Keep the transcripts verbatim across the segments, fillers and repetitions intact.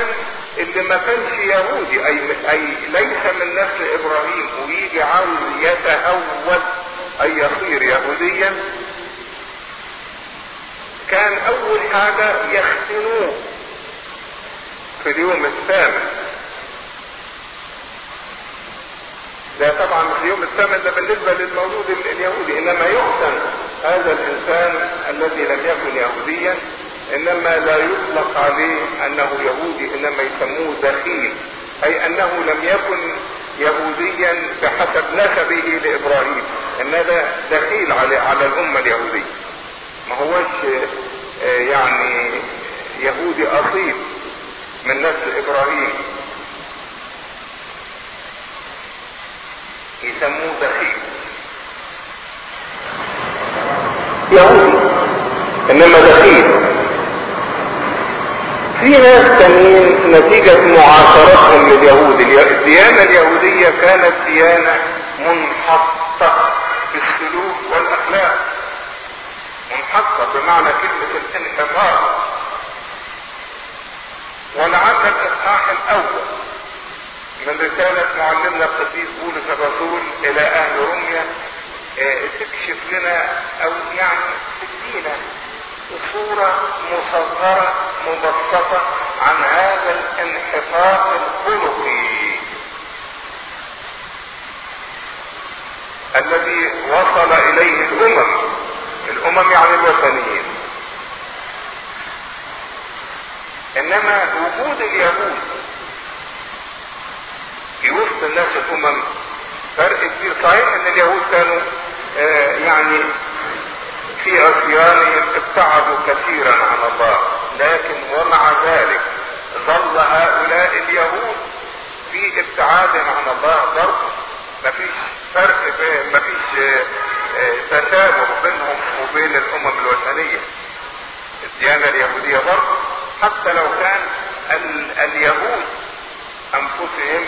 اللي ما كانش يهودي اي, أي ليس من نسل ابراهيم ويجي عاوز يتهود اي يصير يهوديا، كان اول حاجة يختنوه في اليوم الثامن. ده طبعا في اليوم الثامن ده بالنسبة للمولود اليهودي، انما يختن هذا الانسان الذي لم يكن يهوديا، انما لا يطلق عليه انه يهودي، انما يسموه دخيل، اي انه لم يكن يهوديا بحسب نسبه لابراهيم، ان ده دخيل على على الامة اليهودية، ما هوش يعني يهودي اصيل من نسل ابراهيم، يسموه دخيل يهودي انما دخيل. في ناس تانيين نتيجة معاشرتهم لليهود، الديانة اليهودية كانت ديانة منحطة في السلوك والاخلاق، منحطة بمعنى كلمة الانحطاط. ولعل الاصحاح الاول من رسالة معلمنا القديس بولس الرسول الى اهل روميا اه تكشف لنا او يعني تدينا صورة مصغرة مبسطة عن هذا الانحطاط الخلقي الذي وصل اليه الامم، الامم يعني الوثنيين. انما وجود اليهود في وسط الناس الامم فرق كبير. صحيح ان اليهود كانوا آه يعني في عصيانهم ابتعدوا كثيرا عن الله، لكن ومع ذلك ظل هؤلاء اليهود في ابتعادهم عن الله برضه، مفيش فرق، مفيش تشابه بينهم وبين الامم الوثنية. الديانة اليهودية برضه حتى لو كان اليهود انفسهم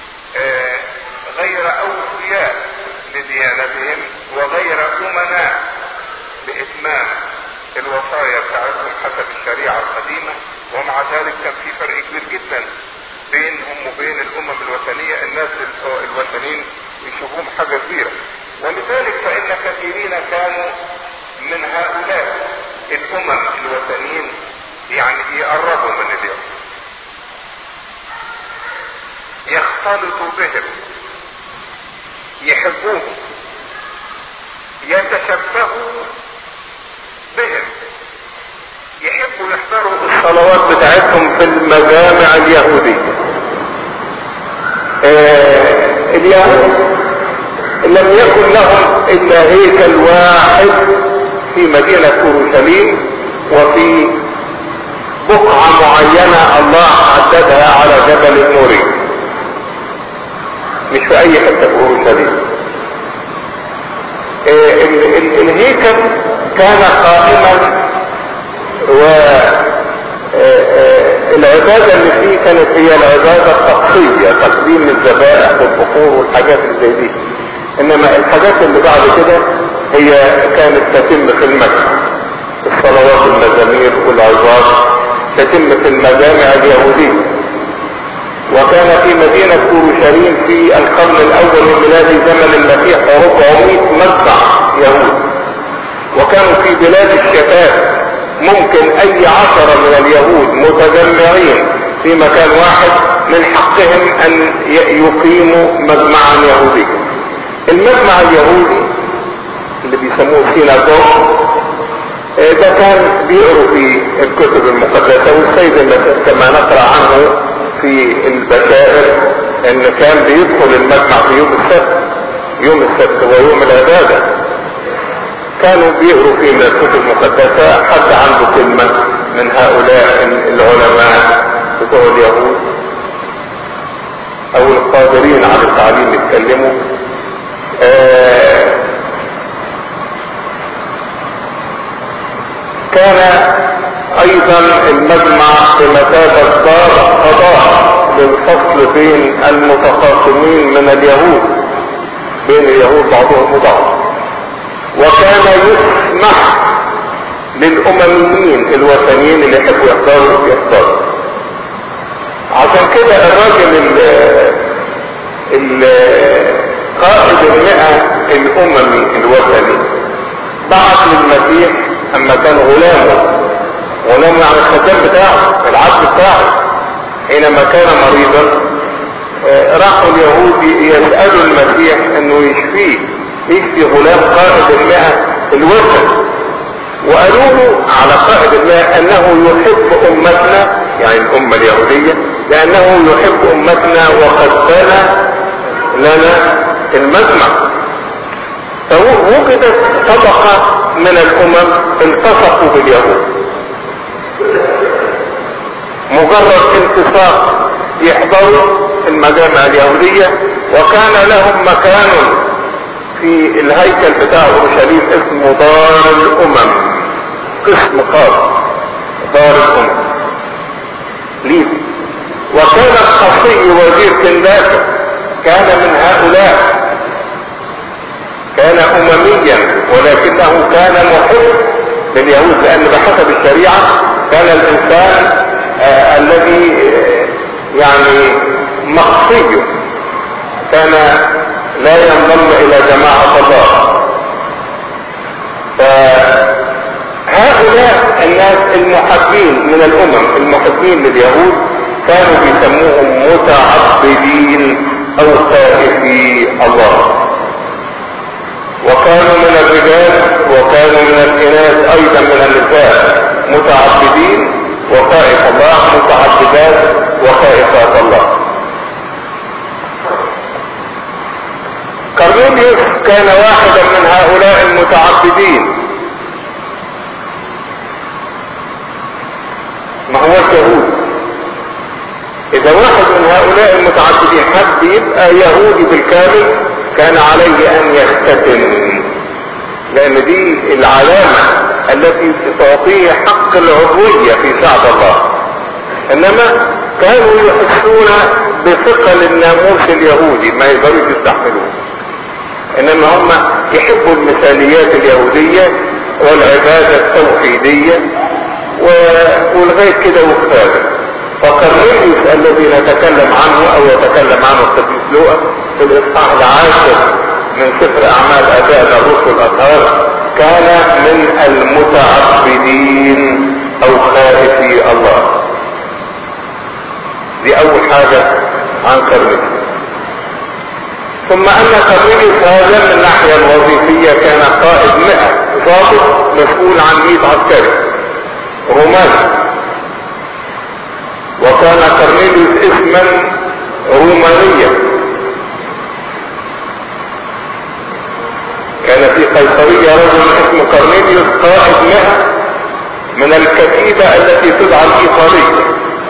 غير اوفياء لديانتهم وغير امناء باتمام الوصايا بتاعتهم حسب الشريعة القديمة، ومع ذلك كان في فرق كبير جدا بينهم وبين الامم الوثنية. الناس الوثنيين يشوفوهم حاجة كبيرة، ولذلك فان كثيرين كانوا من هؤلاء الامم الوثنيين يعني يقربوا من اليهود، يختلطوا بهم، يحبوهم، يتشبهوا بهم، يحبوا يحضروا الصلوات بتاعتهم في المجامع اليهودية. آه اليهود لم يكن لهم الا هيكل واحد في مدينة اورشليم، وفي بقعة معينة الله حددها على جبل النوري، مش في اي حتة في اورشليم. آه ال ال الهيكل كان قائما، والعبادة اللي فيه كانت هي العبادة الطقسية، تقديم الذبائح والبخور والحاجات اللي زي دي. انما الحاجات اللي بعد كده هي كانت تتم في المسجد، الصلوات والمزامير والعظات تتم في المجامع اليهودية. وكان في مدينة اورشليم في القرن الاول من ميلاد زمن المسيح أربعمائة مذبح يهود، وكانوا في بلاد الشتات ممكن اي عشرة من اليهود متجمعين في مكان واحد من حقهم ان يقيموا مجمعا يهوديا. المجمع اليهودي اللي بيسموه سيناغوج ده كان بيقروا في الكتب المقدسة، والسيد المسيح كما نقرأ عنه في البشائر ان كان بيدخل المجمع في يوم السبت، يوم السبت ويوم العبادة كانوا بيقروا فيه من الكتب المقدسة. حد عنده كلمة من هؤلاء العلماء بتوع اليهود او القادرين على التعليم يتكلموا؟ آه كان ايضا المجمع بمثابة دار قضاء للفصل بين المتخاصمين من اليهود، بين اليهود بعضهم وبعض. وكان يسمح للامميين الوثنيين اللي يحبوا يحضروا يحضروا. عشان كده الراجل ال قائد المئة الاممي الوثني بعت للمسيح اما كان غلامه، غلامه يعني الخدام بتاعه العبد بتاعه، حينما كان مريضا راحوا اليهود يسألوا المسيح انه يشفيه، يشفي غلام قائد المئة الوثني، وقالوا له على قائد المئة انه يحب امتنا، يعني الامة اليهودية، لانه يحب امتنا وقد بنى لنا المجمع. فوجدت طبقة من الامم التصقوا باليهود، مجرد التصاق يحضروا المجامع اليهودية، وكان لهم مكان في الهيكل بتاع اورشليم اسمه دار الامم، قسم خاص دار الامم ليه. وكان الخصي وزير كنداكة كان من هؤلاء، كان امميا ولكنه كان محب لليهود، لان بحسب الشريعة كان الانسان آه الذي آه يعني مخصي كان لا ينضم الى جماعة الله. فهؤلاء الناس المحبين من الامم المحبين لليهود كانوا بيسموهم متعبدين او خائفي الله، وكانوا من الرجال وكانوا من الاناث ايضا من النساء متعبدين وخائف الله، متعبدات وخائفات الله. كرنيليوس كان واحدا من هؤلاء المتعبدين، ما هو يهودي. اذا واحد من هؤلاء المتعبدين حب يبقى يهودي بالكامل كان عليه ان يختتن، لان دي العلامة التي تعطيه حق العضوية في شعب الله. انما كانوا يحسون بثقل الناموس اليهودي ما يقدروا يستحملوه، انما هم يحبوا المثاليات اليهودية والعبادة التوحيدية ولغاية كده وكفاية. فكرنيليوس الذي نتكلم عنه او يتكلم عنه القديس لوقا في الاصحاح العاشر من سفر اعمال ابائنا الرسل الاطهار كان من المتعبدين او خائفي الله. دي اول حاجة عن كرنيليوس. ثم ان كرنيليوس هذا من الناحية الوظيفية كان قائد مئة ضابط مسؤول عن مئة عسكري روماني، وكان كرنيليوس اسما رومانيا. كان في قيصرية رجل اسمه كرنيليوس قائد مئة من الكتيبة التي تدعى الإيطالية،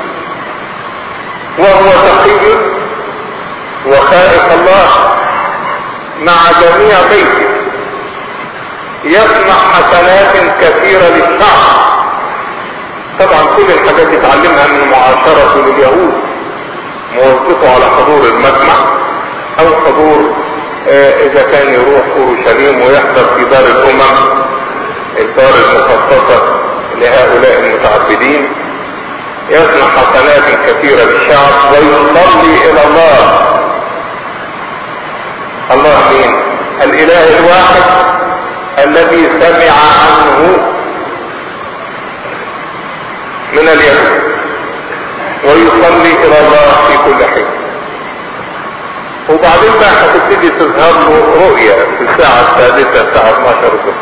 وهو تقي وخائف الله مع جميع بيته، يصنع حسنات كثيرة للشعب. طبعا كل الحاجات دي اتعلمها من معاشرته لليهود، موظفه على حضور المجمع او حضور اه اذا كان يروح اورشليم ويحضر في دار الامم الدار المخصصة لهؤلاء المتعبدين، يصنع حسنات كثيرة للشعب ويصلي الى الله. الله مين؟ الاله الواحد الذي سمع عنه من اليهود، ويصلي الى الله في كل حين. وبعدين بقى هتبتدي تظهر له رؤية في الساعة السادسة الساعة اثناشر الظهر.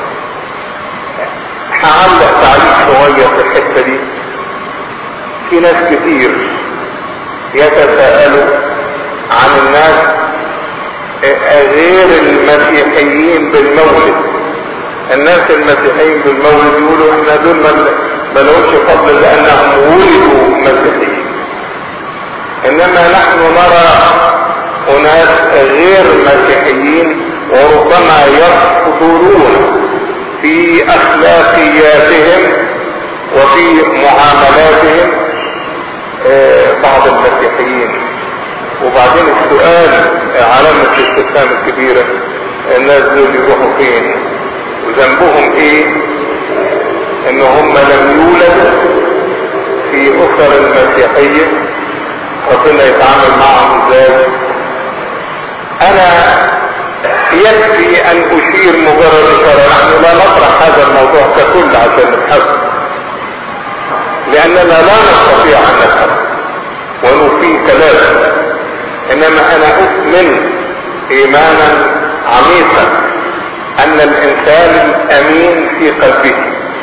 هعلق تعليق صغير في الحتة دي. في ناس كتير يتساءلوا عن الناس غير المسيحيين بالمولد. الناس المسيحيين بالمولد يقولوا احنا دول ما لهمش فضل لانهم ولدوا مسيحيين، انما نحن نرى اناس غير مسيحيين وربما يفضلون في اخلاقياتهم وفي معاملاتهم بعض المسيحيين. وبعدين السؤال علامة الاستفهام الكبيرة، الناس دول يروحوا فين وذنبهم ايه ان هم لم يولدوا في اسر المسيحية ربنا يتعامل معهم ازاي. انا يكفي ان اشير مجرد اشاره، نحن لا نطرح هذا الموضوع ككل عشان نبحثه، لاننا لا نستطيع ان نبحث ونفيه كلام، انما انا اؤمن ايمانا عميقا ان الانسان الامين في قلبه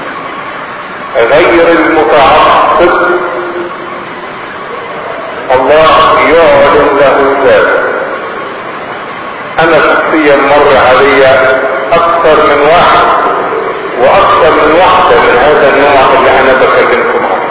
غير المتعصب الله يعلن له ذلك. انا شخصيا مر علي اكثر من واحد واكثر من واحدة من هذا النوع اللي انا بكلمكم عنه.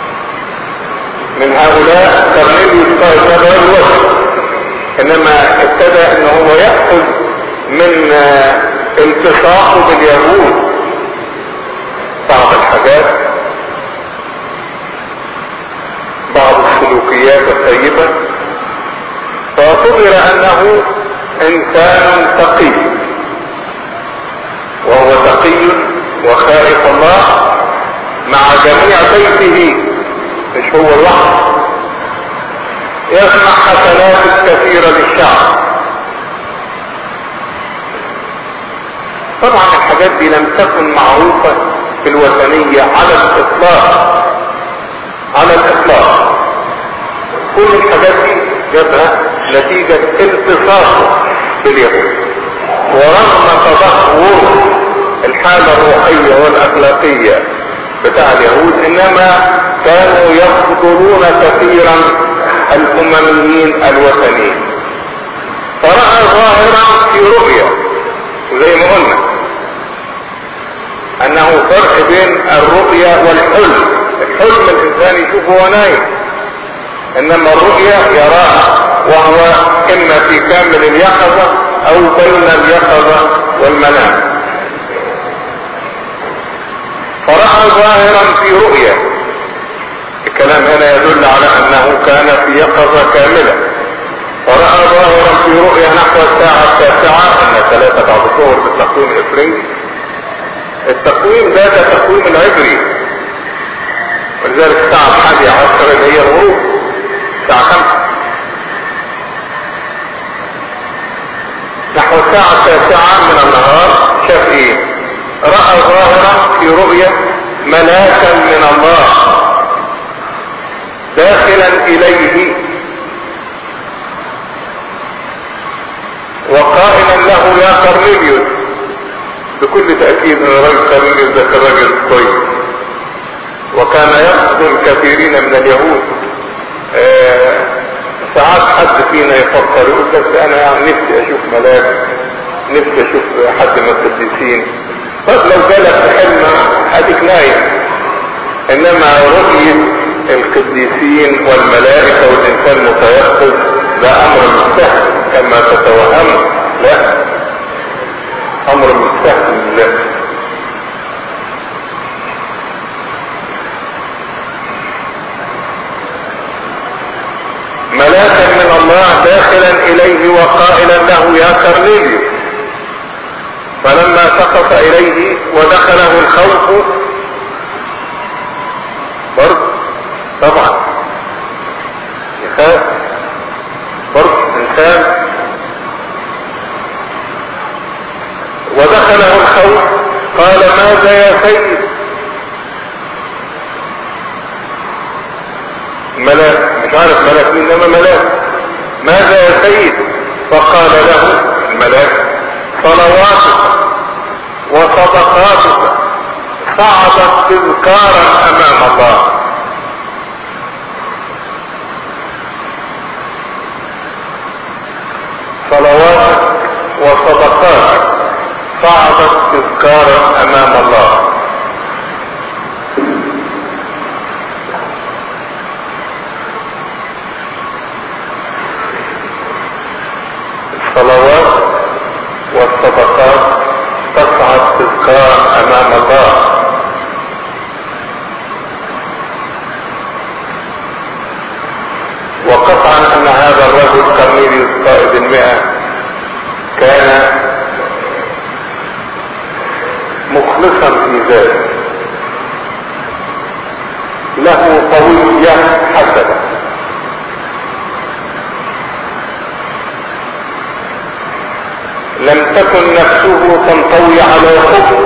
من هؤلاء كرنيليوس قائد الوقت، انما ابتدى ان هو يأخذ من التصاقه باليهود بعض الحاجات، بعض السلوكيات الطيبة، فاعتبر انه انسان تقي، وهو تقي وخائف الله مع جميع بيته، مش هو لوحده، يصنع حسنات كثيرة للشعب. طبعا الحاجات دي لم تكن معروفة في الوثنية على الاطلاق، على الاطلاق. كل الحاجات دي جابها نتيجة التصاقه باليهود، ورغم تدهور الحالة الروحية والاخلاقية بتاع اليهود، انما كانوا يفضلون كثيرا الامميين الوثنيين. فرأى ظاهرا في رؤيا، زي ما قلنا انه فرق بين الرؤيا والحلم. الحلم الانسان يشوفه وهو نايم، انما الرؤيا يراها وهو اما في كامل اليقظة او بين اليقظة والمنام. فرأى ظاهرا في رؤيا، الكلام هنا يدل على انه كان في يقظة كاملة. فرأى ظاهرا في رؤيا نحو الساعة التاسعة، ان ثلاثة بعد الظهر بالتقويم الافرنجي. التقويم ده ده تقويم العبري، ولذلك الساعة الحادية عشر اللي هي الغروب، الساعة خمسة. نحو الساعة التاسعة من النهار شاف ايه؟ رأى ظاهرا في رؤيا ملاكا من الله داخلا اليه وقائلا له يا كرنيليوس. بكل تأكيد ان الرجل كرنيليوس ده كان راجل طيب، وكان يقتل كثيرين من اليهود. آه ساعات حد فينا يفكر يقول بس انا يعني نفسي اشوف ملاك، نفسي اشوف حد من القديسين. طب لو جالك في حلم اديك نايم، انما رؤية القديسين والملائكة والانسان متيقظ ده امر مش سهل كما تتوهم، لا امر مش سهل. لا ملاكا من الله داخلا اليه وقائلا له يا كرنيليوس. فلما سقط اليه ودخله الخوف برضه طبعا يخاف، برضه انسان. ودخله الخوف قال ماذا يا سيد؟ ملاك، مش عارف ملاك مين، انما ملاك. ماذا يا سيد؟ فقال له الملاك صلواتك وصدقاتك صعدت تذكارا امام الله. صلواتك وصدقاتك صعدت تذكارا امام الله. الصلوات والصدقات تصعد تذكارا امام الله. وقطعا ان هذا الرجل كرنيليوس قائد المئة كان مخلصا في ذلك، له قوية حسنة، لم تكن نفسه تنطوي على خبز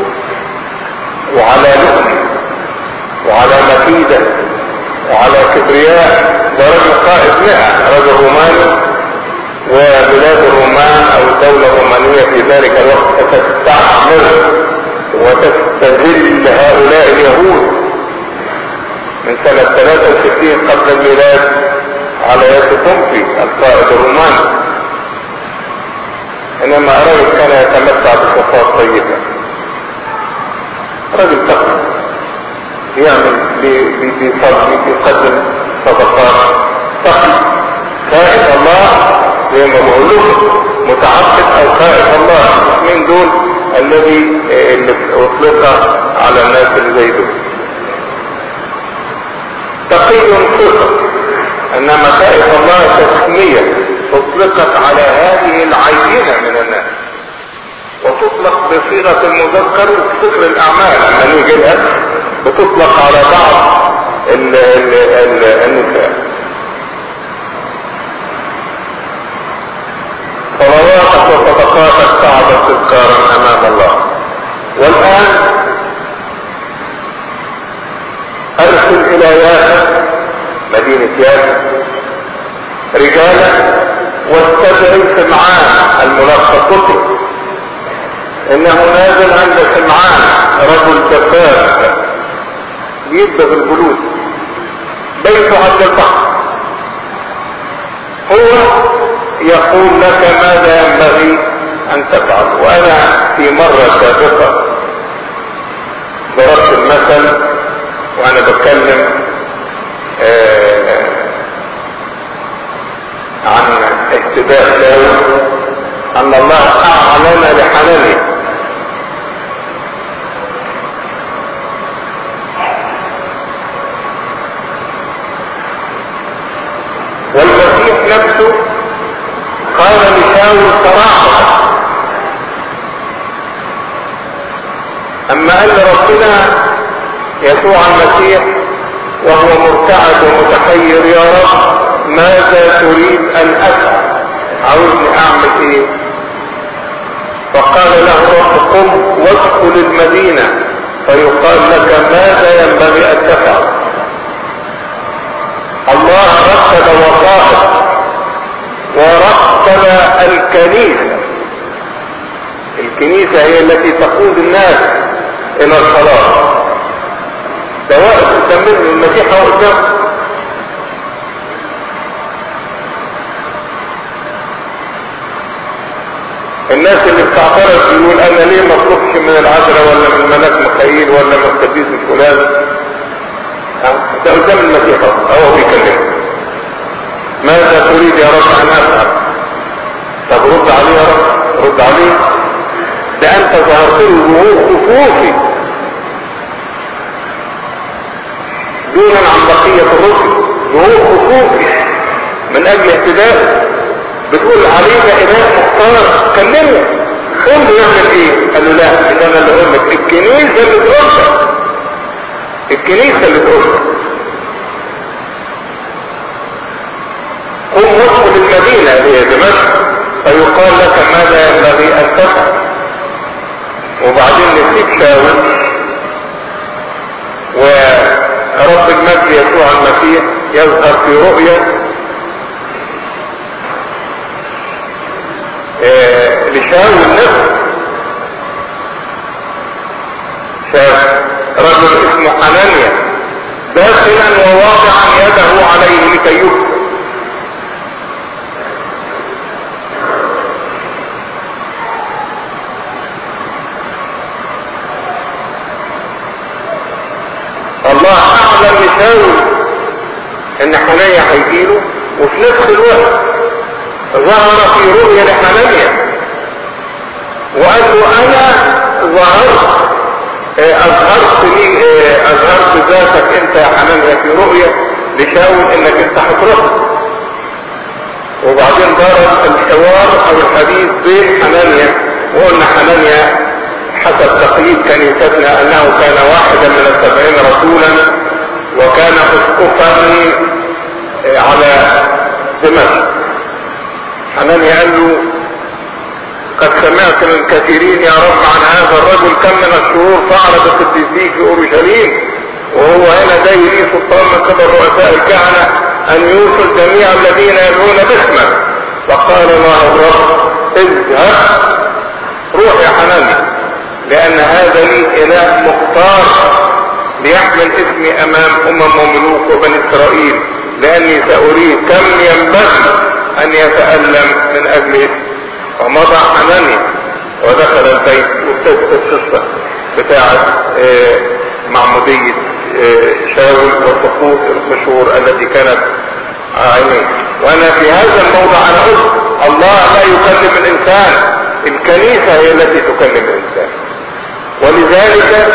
وعلى لؤم وعلى مكيدة وعلى كبرياء. ده رجل قائد مئة، رجل روماني، وبلاد الرومان او الدولة الرومانية في ذلك الوقت تستعمر وتستذل هؤلاء اليهود من سنة ثلاثة وستين قبل الميلاد على يد بومبي القائد الروماني. انما رجل كان يتمتع بصفات طيبة، رجل تقي، يعمل بيصلي بيقدم صدقات، تقي، خائف الله زي ما بقولوش متعبد او خائف الله. الاثنين دول الذي اللي اطلق على الناس اللي زي دول. تقي صفة، انما خائف الله تسمية اطلقت على هذه العينة من الناس، وتطلق بصيغة المذكر في سفر الاعمال لما نيجي لها بتطلق على بعض النساء. صلواتك وصدقاتك تعبد تذكارا امام الله. والان ارسل الى يافا مدينة يافا رجالا واستدعي سمعان الملقب قطب، انه نازل عند سمعان رجل دباب يدبغ الجلود، بيته عند البحر، هو يقول لك ماذا ينبغي ان تفعل. وانا في مرة سابقة ضربت المثل وانا بتكلم آه عن اهتداء داود ان الله اعلن لحنانه والمسيح نفسه قال لشاول صراحة، اما قال ربنا يسوع المسيح وهو مرتعد ومتحير يا رب ماذا تريد ان افعل، عاوزني اعمل ايه؟ فقال له رب قم وادخل المدينة فيقال لك ماذا ينبغي ان تفعل. الله رتب وصائف ورتب الكنيسة. الكنيسة هي التي تقود الناس الى الصلاة. ده واقف قدام المسيح هو قدام. الناس اللي بتعترض يقول انا ليه ما اطلبش من العذراء ولا من الملاك ميخائيل ولا من القديس الفلاني، ده قدام المسيح هو بيكلمه ماذا تريد يا رب ان افعل. طب رد عليه يا رب، رد عليه، ده انت ظهرت له ظهور خصوصي دونا عن بقية الرسل، ظهور خصوصي من اجل اهتدائه. بتقول عليه ده اله مختار، كلمه قول له يعمل ايه؟ قال له لا، ده انا اللي اقول لك، الكنيسه اللي تقول لك، الكنيسه اللي تقول لك قم وادخل المدينه اللي هي دمشق فيقال لك ماذا ينبغي ان تفعل. وبعدين نسيب شاول ورب المجد يسوع المسيح يظهر في رؤيا آه لشاول نفسه. شاف رجل اسمه حنانيا داخلا وواضعا يده عليه لكي يبصر. الله اعلم لشاول ان حنانيا هيجيله، وفي نفس الوقت ظهر في رؤيا لحنانيا وقال له انا ظهرت اظهرت لي اظهرت ذاتك انت يا حنانيا في رؤيا لشاول انك انت هتروح. وبعدين دار الحوار او الحديث بين حنانيا، وقلنا حنانيا حسب تقليد كنيستنا انه كان واحدا من السبعين رسولا وكان اسقفا على دمشق. حنانيا قال له قد سمعت من كثيرين يا رب عن هذا الرجل كم من الشهور فعل بقديسيك في اورشليم، وهو هنا جاي ليه سلطان من قبل رؤساء الكهنة ان يوصل جميع الذين يدعون باسمك. فقال الله الرب اذهب روح يا حنانيا، لان هذا لي اله مختار ليحمل اسمي امام امم وملوك وبني اسرائيل، لاني ساريه كم ينبغي ان يتألم من اجل اسمي. ومضى حنانيا ودخل البيت، وابتدت القصة بتاعت معمودية شاول وسقوط القشور التي كانت عينيه. وانا في هذا الموضع انا قلت الله لا يكلم الانسان، الكنيسة هي التي تكلم الانسان. ولذلك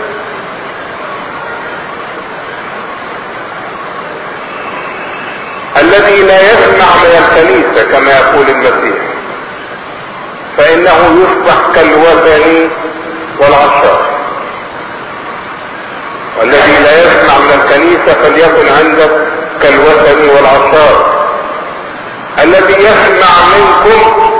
الذي لا يسمع من الكنيسة كما يقول المسيح فإنه يصبح كالوثني والعشار. والذي لا يسمع من الكنيسة فليكن عندك كالوثني والعشار. الذي يسمع منكم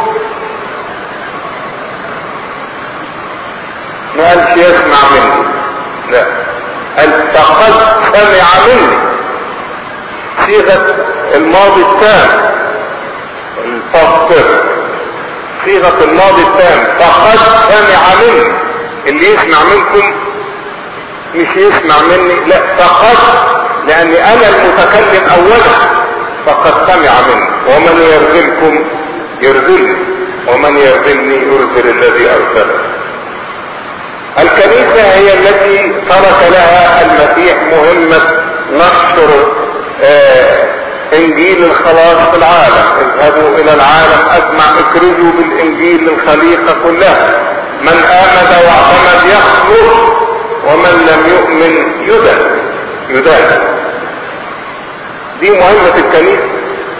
ما قالش يسمع مني، لا، قال فقد سمع مني، صيغة الماضي التام الفاضل، صيغة الماضي التام فقد سمع مني. اللي يسمع منكم مش يسمع مني، لا، فقد، لاني انا المتكلم اولا، فقد سمع مني. ومن يرذلكم يرذلني، ومن يرذلني يرذل الذي ارسله. الكنيسة هي التي ترك لها المسيح مهمة نشر آه انجيل الخلاص في العالم. اذهبوا الى العالم اجمع اكرزوا بالانجيل للخليقة كلها، من امن واعتمد يخلص ومن لم يؤمن يدان يدان. دي مهمة الكنيسة.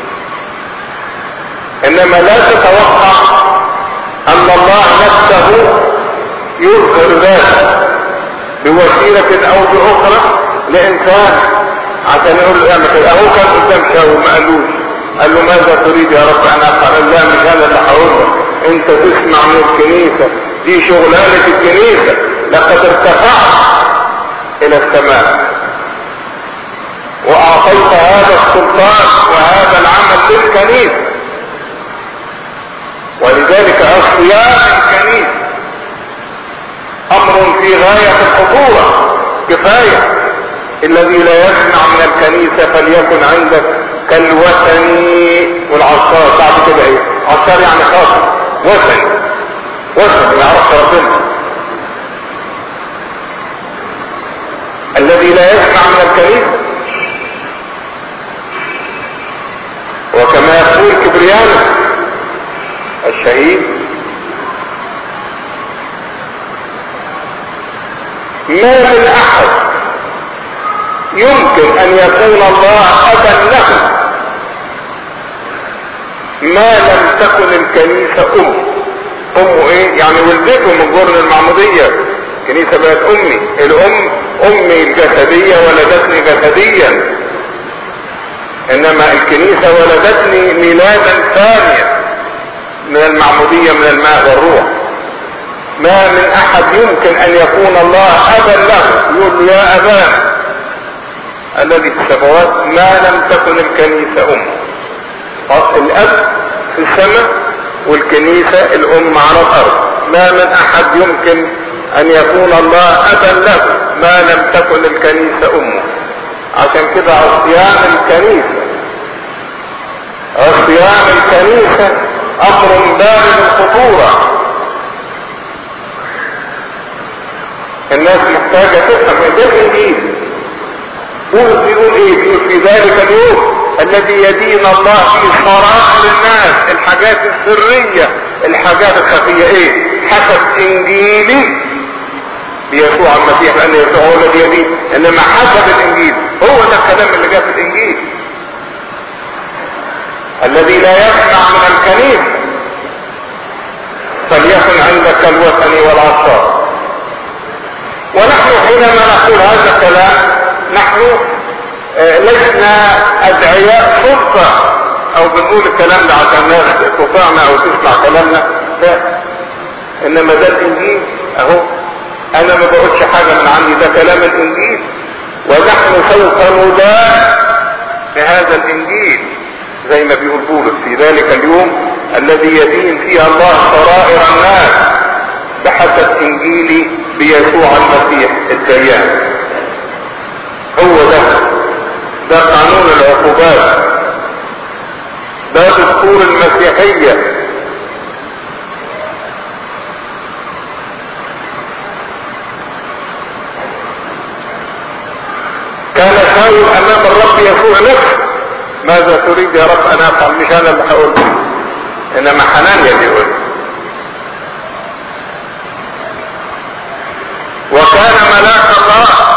انما لا تتوقع ان الله نفسه يظهر ذلك بوسيلة او باخرى لانسان عشان يقول له اعمل كده. اهو كان قدام شاول ما قالوش، قال له ماذا تريد يا رب ان افعل؟ لا، مش انا اللي هقول لك، انت تسمع من الكنيسة، دي شغلانة الكنيسة. لقد ارتفعت الى السماء واعطيت هذا السلطان وهذا العمل للكنيسة. ولذلك اصيام الكنيسة امر في غاية الخطورة. كفاية الذي لا يسمع من الكنيسة فليكن عندك كالوثني والعشار. بعد كده ايه؟ عشار يعني خاطر، وثني وثني يعرف ربنا. الذي لا يسمع من الكنيسة، وكما يقول كبريانوس الشهيد ما من احد يمكن ان يكون الله ابا له ما لم تكن الكنيسة ام. امه ايه؟ يعني ولدته من جرن المعمودية. الكنيسة بقت امي. الام امي الجسدية ولدتني جسديا، انما الكنيسة ولدتني ميلادا ثانيا من المعمودية من الماء والروح. ما من احد يمكن ان يكون الله ابا له، يقول يا ابانا الذي في السماوات، ما لم تكن الكنيسة امه. الاب في السماء والكنيسة الام على الارض. ما من احد يمكن ان يكون الله ابا له ما لم تكن الكنيسة امه. عشان كده عصيان الكنيسة عصيان الكنيسة امر بالغ الخطورة. الناس محتاجة تفهم ده الانجيل. بولس بيقول ايه؟ بيقول في ذلك اليوم الذي يدين الله في صراحة للناس الحاجات السرية الحاجات الخفية ايه؟ حسب انجيلي بيسوع المسيح، لان يسوع هو الذي يدين، انما حسب الانجيل. هو ده الكلام اللي جاء في الانجيل. الذي لا يسمع من الكنيسة فليكن عندك الوثني والعشار. ونحن حينما نقول هذا الكلام نحن لسنا ادعياء سلطة او بنقول الكلام ده عشان الناس تطيعنا او تسمع كلامنا. لا، انما ده الانجيل اهو، انا ما بقولش حاجة من عندي، ده كلام الانجيل، ونحن سوف ندان بهذا الانجيل زي ما بيقول بولس في ذلك اليوم الذي يدين فيه الله سرائر الناس بحسب انجيلي بيسوع المسيح الديان. هو ده ده قانون العقوبات، ده دستور المسيحية. كان شاول امام الرب يسوع نفسه ماذا تريد يا رب ان افعل، مش انا اللي هقول، انما حنانيا اللي يقول. وكان ملاك الله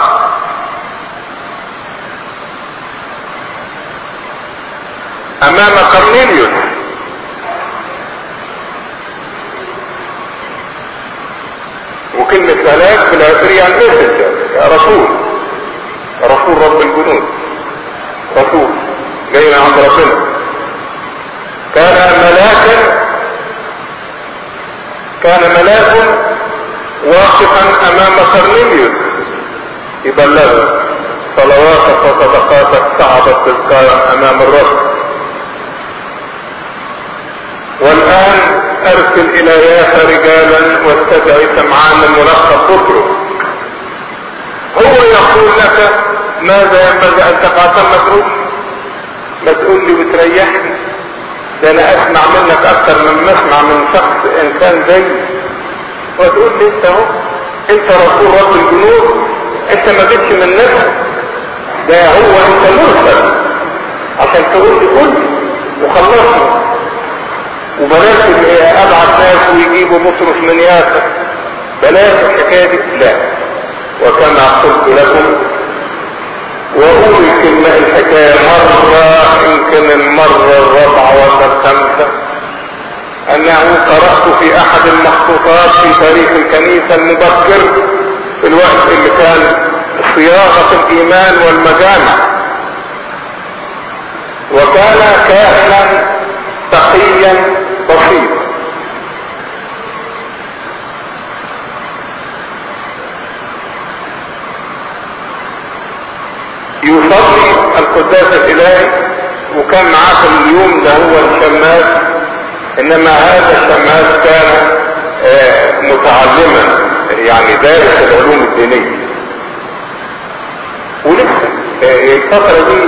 امام قرنيليوس وكلمة ملاك بالعبرية عن ميسنجر، يا رسول، رسول رب الجنود، رسول جاي من عند ربنا. كان ملاكا كان ملاك واقفا امام قرنيليوس يبلغه صلواتك وصدقاتك صعدت تذكارا امام الرب. والان ارسل الى يافا رجالا واستدعي سمعان الملقب بطرس، هو يقول لك ماذا ينبغي ان تفعل. ما تقول ما تقول لي وتريحني، ده انا اسمع منك اكتر من ما اسمع من شخص انسان زي، وتقول لي انت اهو انت رسول رب الجنود، انت ما جيتش من نفسك، ده هو انت مرسل عشان تقول لي قول وخلصني. وبلاش ابعت ناس ويجيبوا بطرس من يافا، بلاش الحكايه دي، لا. وكما قلت لكم واقول الكلمه الحكايه مره يمكن المره الرابعه ولا الخامسه، انه قرات في احد المخطوطات في تاريخ الكنيسه المبكر في الوقت اللي كان صياغه الايمان والمجامع، وكان كاهنا تقيا بسيط يصلي القداس الالهي، وكان معاه في اليوم ده هو الشماس، انما هذا الشماس كان آه متعلما يعني دارس العلوم الدينية، ولسه آه الفترة دي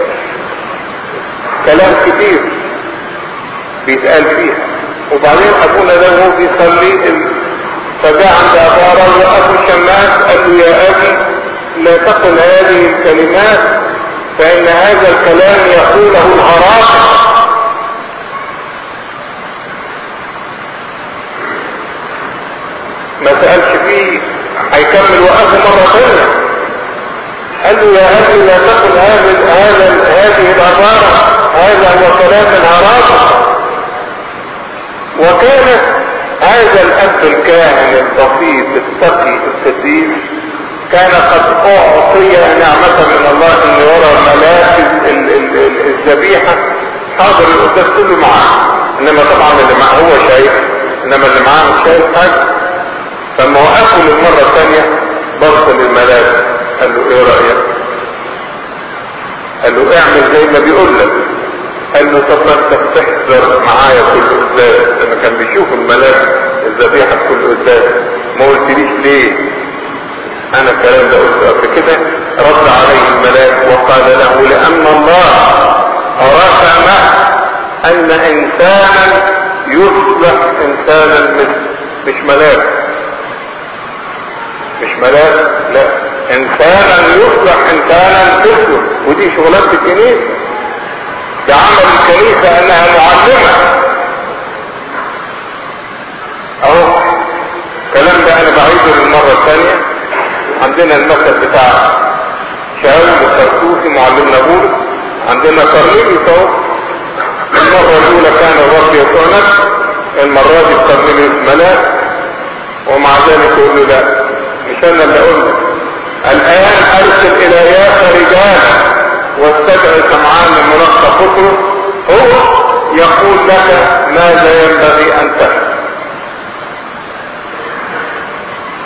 كلام كتير بيتقال فيها. وبعدين ابونا ده وهو بيصلي فجاء عند اباره وابو الشماس قال له يا ابي لا تقل هذه الكلمات فان هذا الكلام يقوله الهراطقة. ما سألش فيه، هيكمل وقفه مرة ثانية، قال له يا ابي لا تقل هذه هذه العبارة، هذا هو كلام الهراطقة. وكان هذا الاب الكاهن البسيط التقي القديس كان قد اعطي نعمة من الله ان يرى ملاك الذبيحة حاضر القداس كله معاه، انما طبعا اللي معاه هو شايف، انما اللي معاه مش شايف حاجة. فما وقفوا للمرة الثانية بص للملاك قال له ايه رأيك؟ قال له اعمل زي ما بيقول لك. قال له طب ما انت بتحضر معايا كل قداس، لما كان بيشوف الملاك الذبيحة كل قداس، ما قلتليش ليه؟ انا الكلام ده قلته قبل كده. رد عليه الملاك وقال له لان الله رسم ان انسانا يصبح انسانا مثل، مش ملاك مش ملاك لا، انسانا يصبح انسانا مثله. ودي شغلات الكنيسة، ده عمل الكنيسة انها معلمة. اهو الكلام ده انا بعيده للمرة الثانية. عندنا المثل بتاع شاول الطرسوسي معلمنا بولس، عندنا قرنيليوس اهو. المرة الاولى كان الرب يسوع نفسه، المرة دي قرنيليوس ملاك، ومع ذلك يقول له لا مش انا اللي اقول لك، الان ارسل الى يافا رجالا واستدعي سمعان الملقب بطرس، هو يقول لك ماذا ينبغي ان تفعل.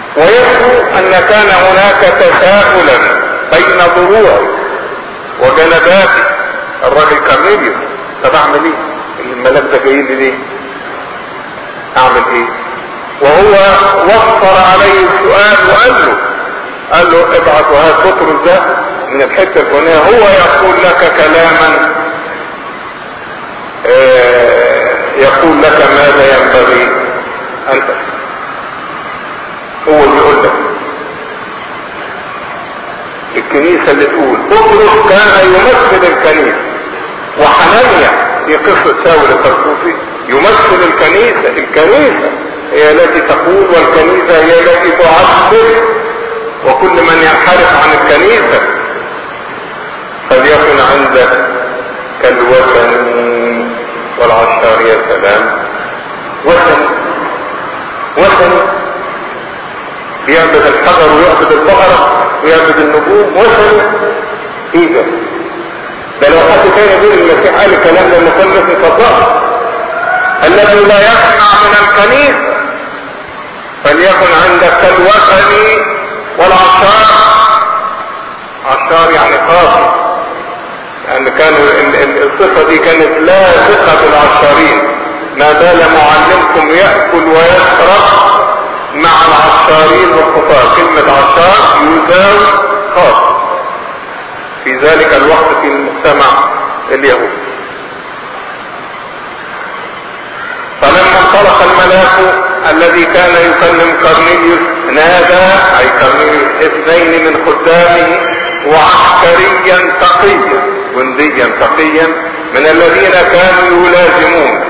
ويبدو ان كان هناك تساؤلا بين ضلوعي وجنباتي. الراجل كارنيليوس، طب اعمل ايه؟ الملاك ده جاي لي ليه؟ اعمل ايه؟ وهو وفر عليه السؤال وقال له قال له ابعث وهات بطرس ده من الحته الفلانيه هو يقول لك كلاما آه يقول لك ماذا ينبغي ان تفعل. هو بيقول لك الكنيسه اللي تقول بطرس كان يمثل الكنيسه، وحنانيا في قصه شاول الطرطوسي يمثل الكنيسه. الكنيسه هي التي تقول، والكنيسه هي التي تعبر، وكل من ينحرف عن الكنيسه فليكن عندك كالوثن والعشار. يا سلام، وثن وثن بيعبد الحجر ويعبد البقرة ويعبد النجوم. وثن ايه ده؟ ده لو حد تاني بيقول المسيح قال الكلام ده ما كان الناس مصدقه. الذي لا يسمع من الكنيسة فليكن عندك كالوثن والعشار. عشار يعني قاضي، لأن يعني كانوا الصفة دي كانت لا ثقة بالعشارين. ما بال معلمكم يأكل ويشرب مع العشارين والخطاة. كلمة عشار يساوي خاص في ذلك الوقت في المجتمع اليهودي. فلما انطلق الملاك الذي كان يكلم كارنيليوس نادى اي كارنيليوس اثنين من خدامه وعسكريا تقيا جنديا تقيا من الذين كانوا يلازمون،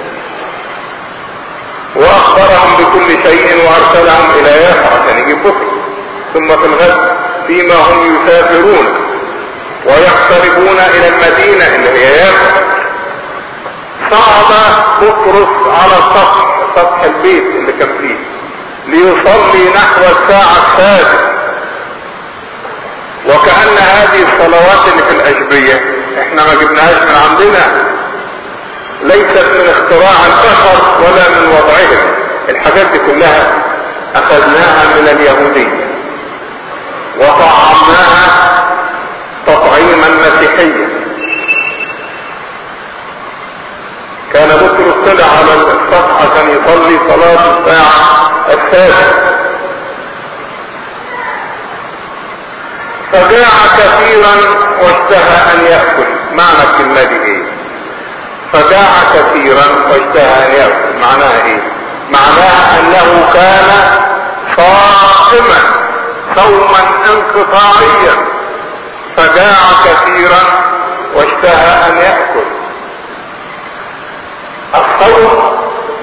واخبرهم بكل شيء وارسلهم الى يافا عشان يجيب بطرس. ثم في الغد فيما هم يسافرون ويقتربون الى المدينة اللي هي يافا صعد بطرس على السطح سطح البيت اللي كان فيه ليصلي نحو الساعة السادسة. وكأن هذه الصلوات اللي في الأشبية احنا ما جبناهاش من عندنا، ليست من اختراع البشر ولا من وضعهم. الحاجات دي كلها اخذناها من اليهودية وطعمناها تطعيما مسيحيا. كان بطرس طلع على السطح عشان يصلي صلاة الساعة السادسة فجاع كثيرا واشتهى ان يأكل. معنى الكلمة دي ايه؟ فجاع كثيرا واشتهى ان يأكل معناها ايه؟ معناها انه كان صائما صوما انقطاعيا، فجاع كثيرا واشتهى ان يأكل. الصوم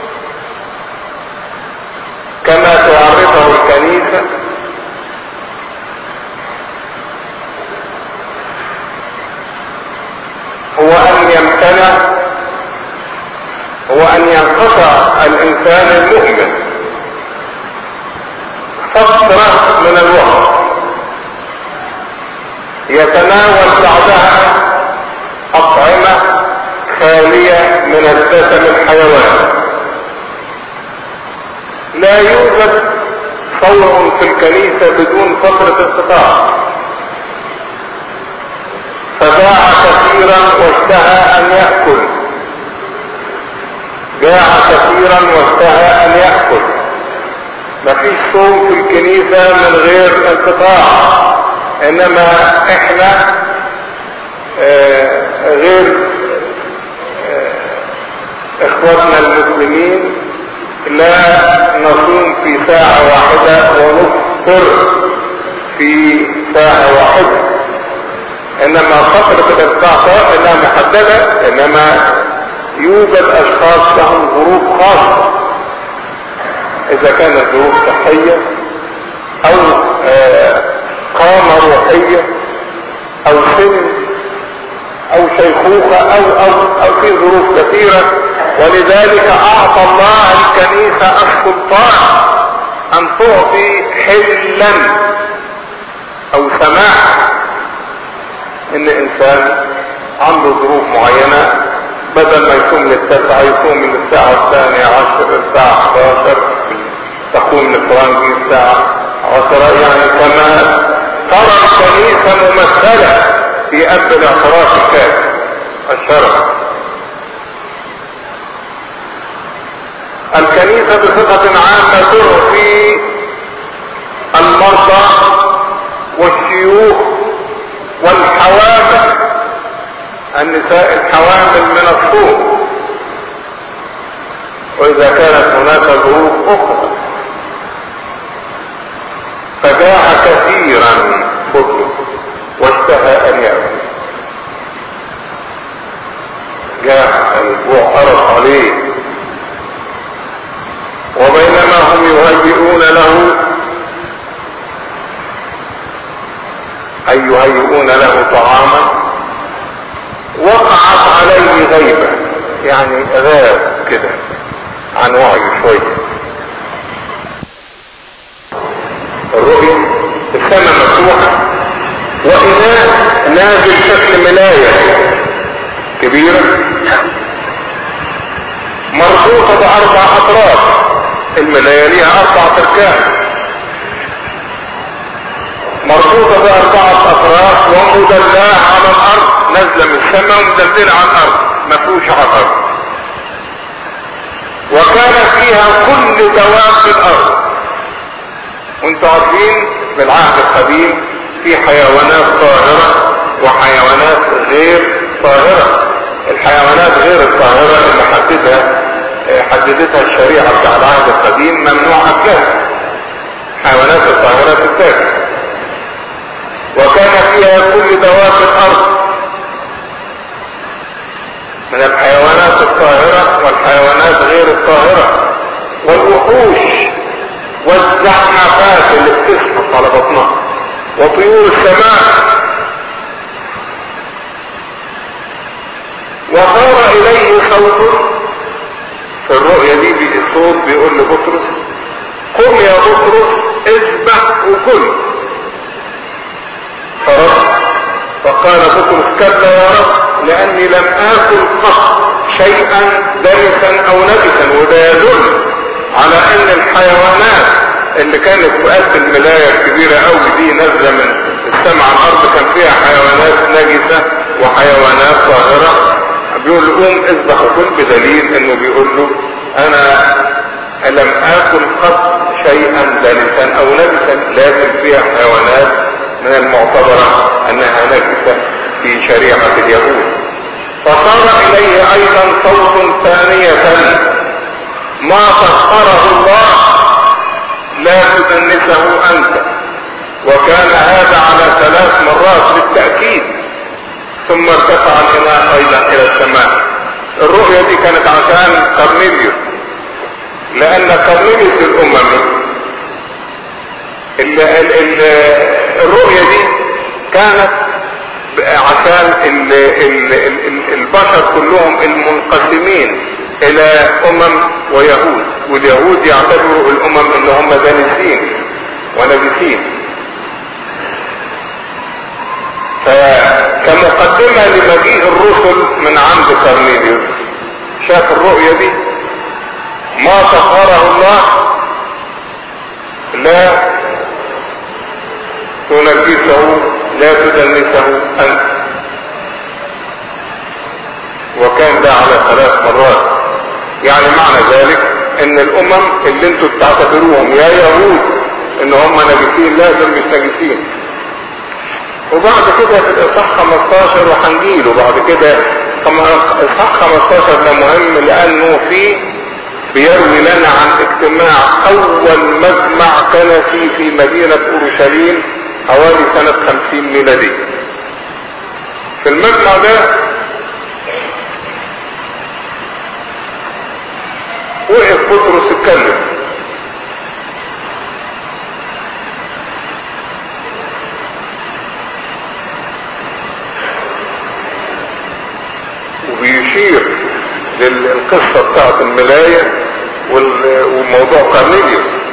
كما تعرفه الكنيسة هو ان يمتنع، هو ان ينقطع الانسان المؤمن فترة من الوقت يتناول بعدها اطعمة خالية من الدسم الحيواني. لا يوجد صوم في الكنيسة بدون فترة انقطاع. فجاع كثيرا واشتهى ان يأكل. جاع كثيرا واشتهى ان يأكل. مفيش صوم في الكنيسة من غير انقطاع، انما احنا آه غير آه اخواتنا المسلمين لا نصوم في ساعة واحدة ونفطر في ساعة واحدة، انما فترة الانقطاع انها محددة. انما يوجد اشخاص لهم ظروف خاصة، اذا كانت ظروف صحية او آه قامة روحية او سن او شيخوخة او او او في ظروف كثيرة. ولذلك اعطى الله الكنيسة السلطان ان تعطي حلا او سماح ان انسان عنده ظروف معينة بدل ما يصوم للتسعة يصوم من الساعة الثانية عشر الساعة احداشر تقوم الفرنجي الساعة عشرة، يعني كما ترى الكنيسة ممثلة في قلب الاعتراف الكامل الشرعي. الكنيسة بصفة عامة تعطي المرضى والشيوخ والحوامل، النساء الحوامل من الصوم، واذا كانت هناك ظروف اخرى. فجاع كثيرا بطرس واشتهى ان يأكل، جاع الجوع قرص عليه، وبينما هم يهيئون له اي يهيئون له طعاما وقعت عليه غيبة، يعني غاب كده عن وعي شوية. الرؤية السماء مفتوحة وإناء نازل شكل ملاية كبيرة مربوطة بأربع أطراف، الملاية ليها أربع أركان مربوطة بأربعة أطراف ومدلعة على الأرض، نازلة من السماء ومدلعة على الأرض، مفروشة على الأرض. وكان فيها كل دواب الأرض. وانتوا عارفين بالعهد القديم في حيوانات طاهرة وحيوانات غير طاهرة. الحيوانات غير الطاهرة اللي حددها حددتها الشريعة بتاع العهد القديم ممنوع أكلها، حيوانات الطاهرة تتاكل. وكان فيها كل دواب الأرض من الحيوانات الطاهرة والحيوانات غير الطاهرة، والوحوش والزحفات اللي بتسقط على بطنها، وطيور السماء. وصار إليه صوت في الرؤيا دي، بصوت بيقول لبطرس قم يا بطرس اذبح وكل. فرد فقال بطرس كلا يا رب لاني لم اكل قط شيئا دنسا او نجسا. وده يدل على ان الحيوانات اللي كانت في قلب الملاية الكبيرة قوي دي نازلة من السماء على الارض كان فيها حيوانات نجسة وحيوانات طاهرة. بيقول له قوم اذبح وكل، بدليل انه بيقول له انا لم اكل قط شيئا دنسا او نجسا، لازم فيها حيوانات من المعتبرة انها نجسة في شريعة اليهود. فصار اليه ايضا صوت ثانية ما طهره الله لا تدنسه انت. وكان هذا على ثلاث مرات بالتأكيد، ثم ارتفع الاناء ايضا الى السماء. الرؤية دي كانت عشان قرنيليوس، لان قرنيليوس الاممي ال ال ال الرؤية دي كانت عشان ال ال ال البشر كلهم المنقسمين الى امم ويهود، واليهود يعتبروا الامم اللي هم دانسين ونجسين. فكمقدمة لمجيء الرسل من عند قرنيليوس شاف الرؤية دي ما طهره الله لا تنجسه لا تدنسه انت. وكان ده على ثلاث مرات. يعني معنى ذلك ان الامم اللي انتوا بتعتبروهم يا يهود ان هم نجسين لازم مش نجسين. وبعد كده في الاصحاح خمستاشر وهنجيله بعد كده، اصحاح خمستاشر ده مهم لانه فيه بيروي لنا عن اجتماع اول مجمع كنسي في مدينة اورشليم حوالي سنة خمسين ميلادي. في المجمع ده وقف بطرس اتكلم، وبيشير للقصة بتاعت الملاية والموضوع قرنيليوس.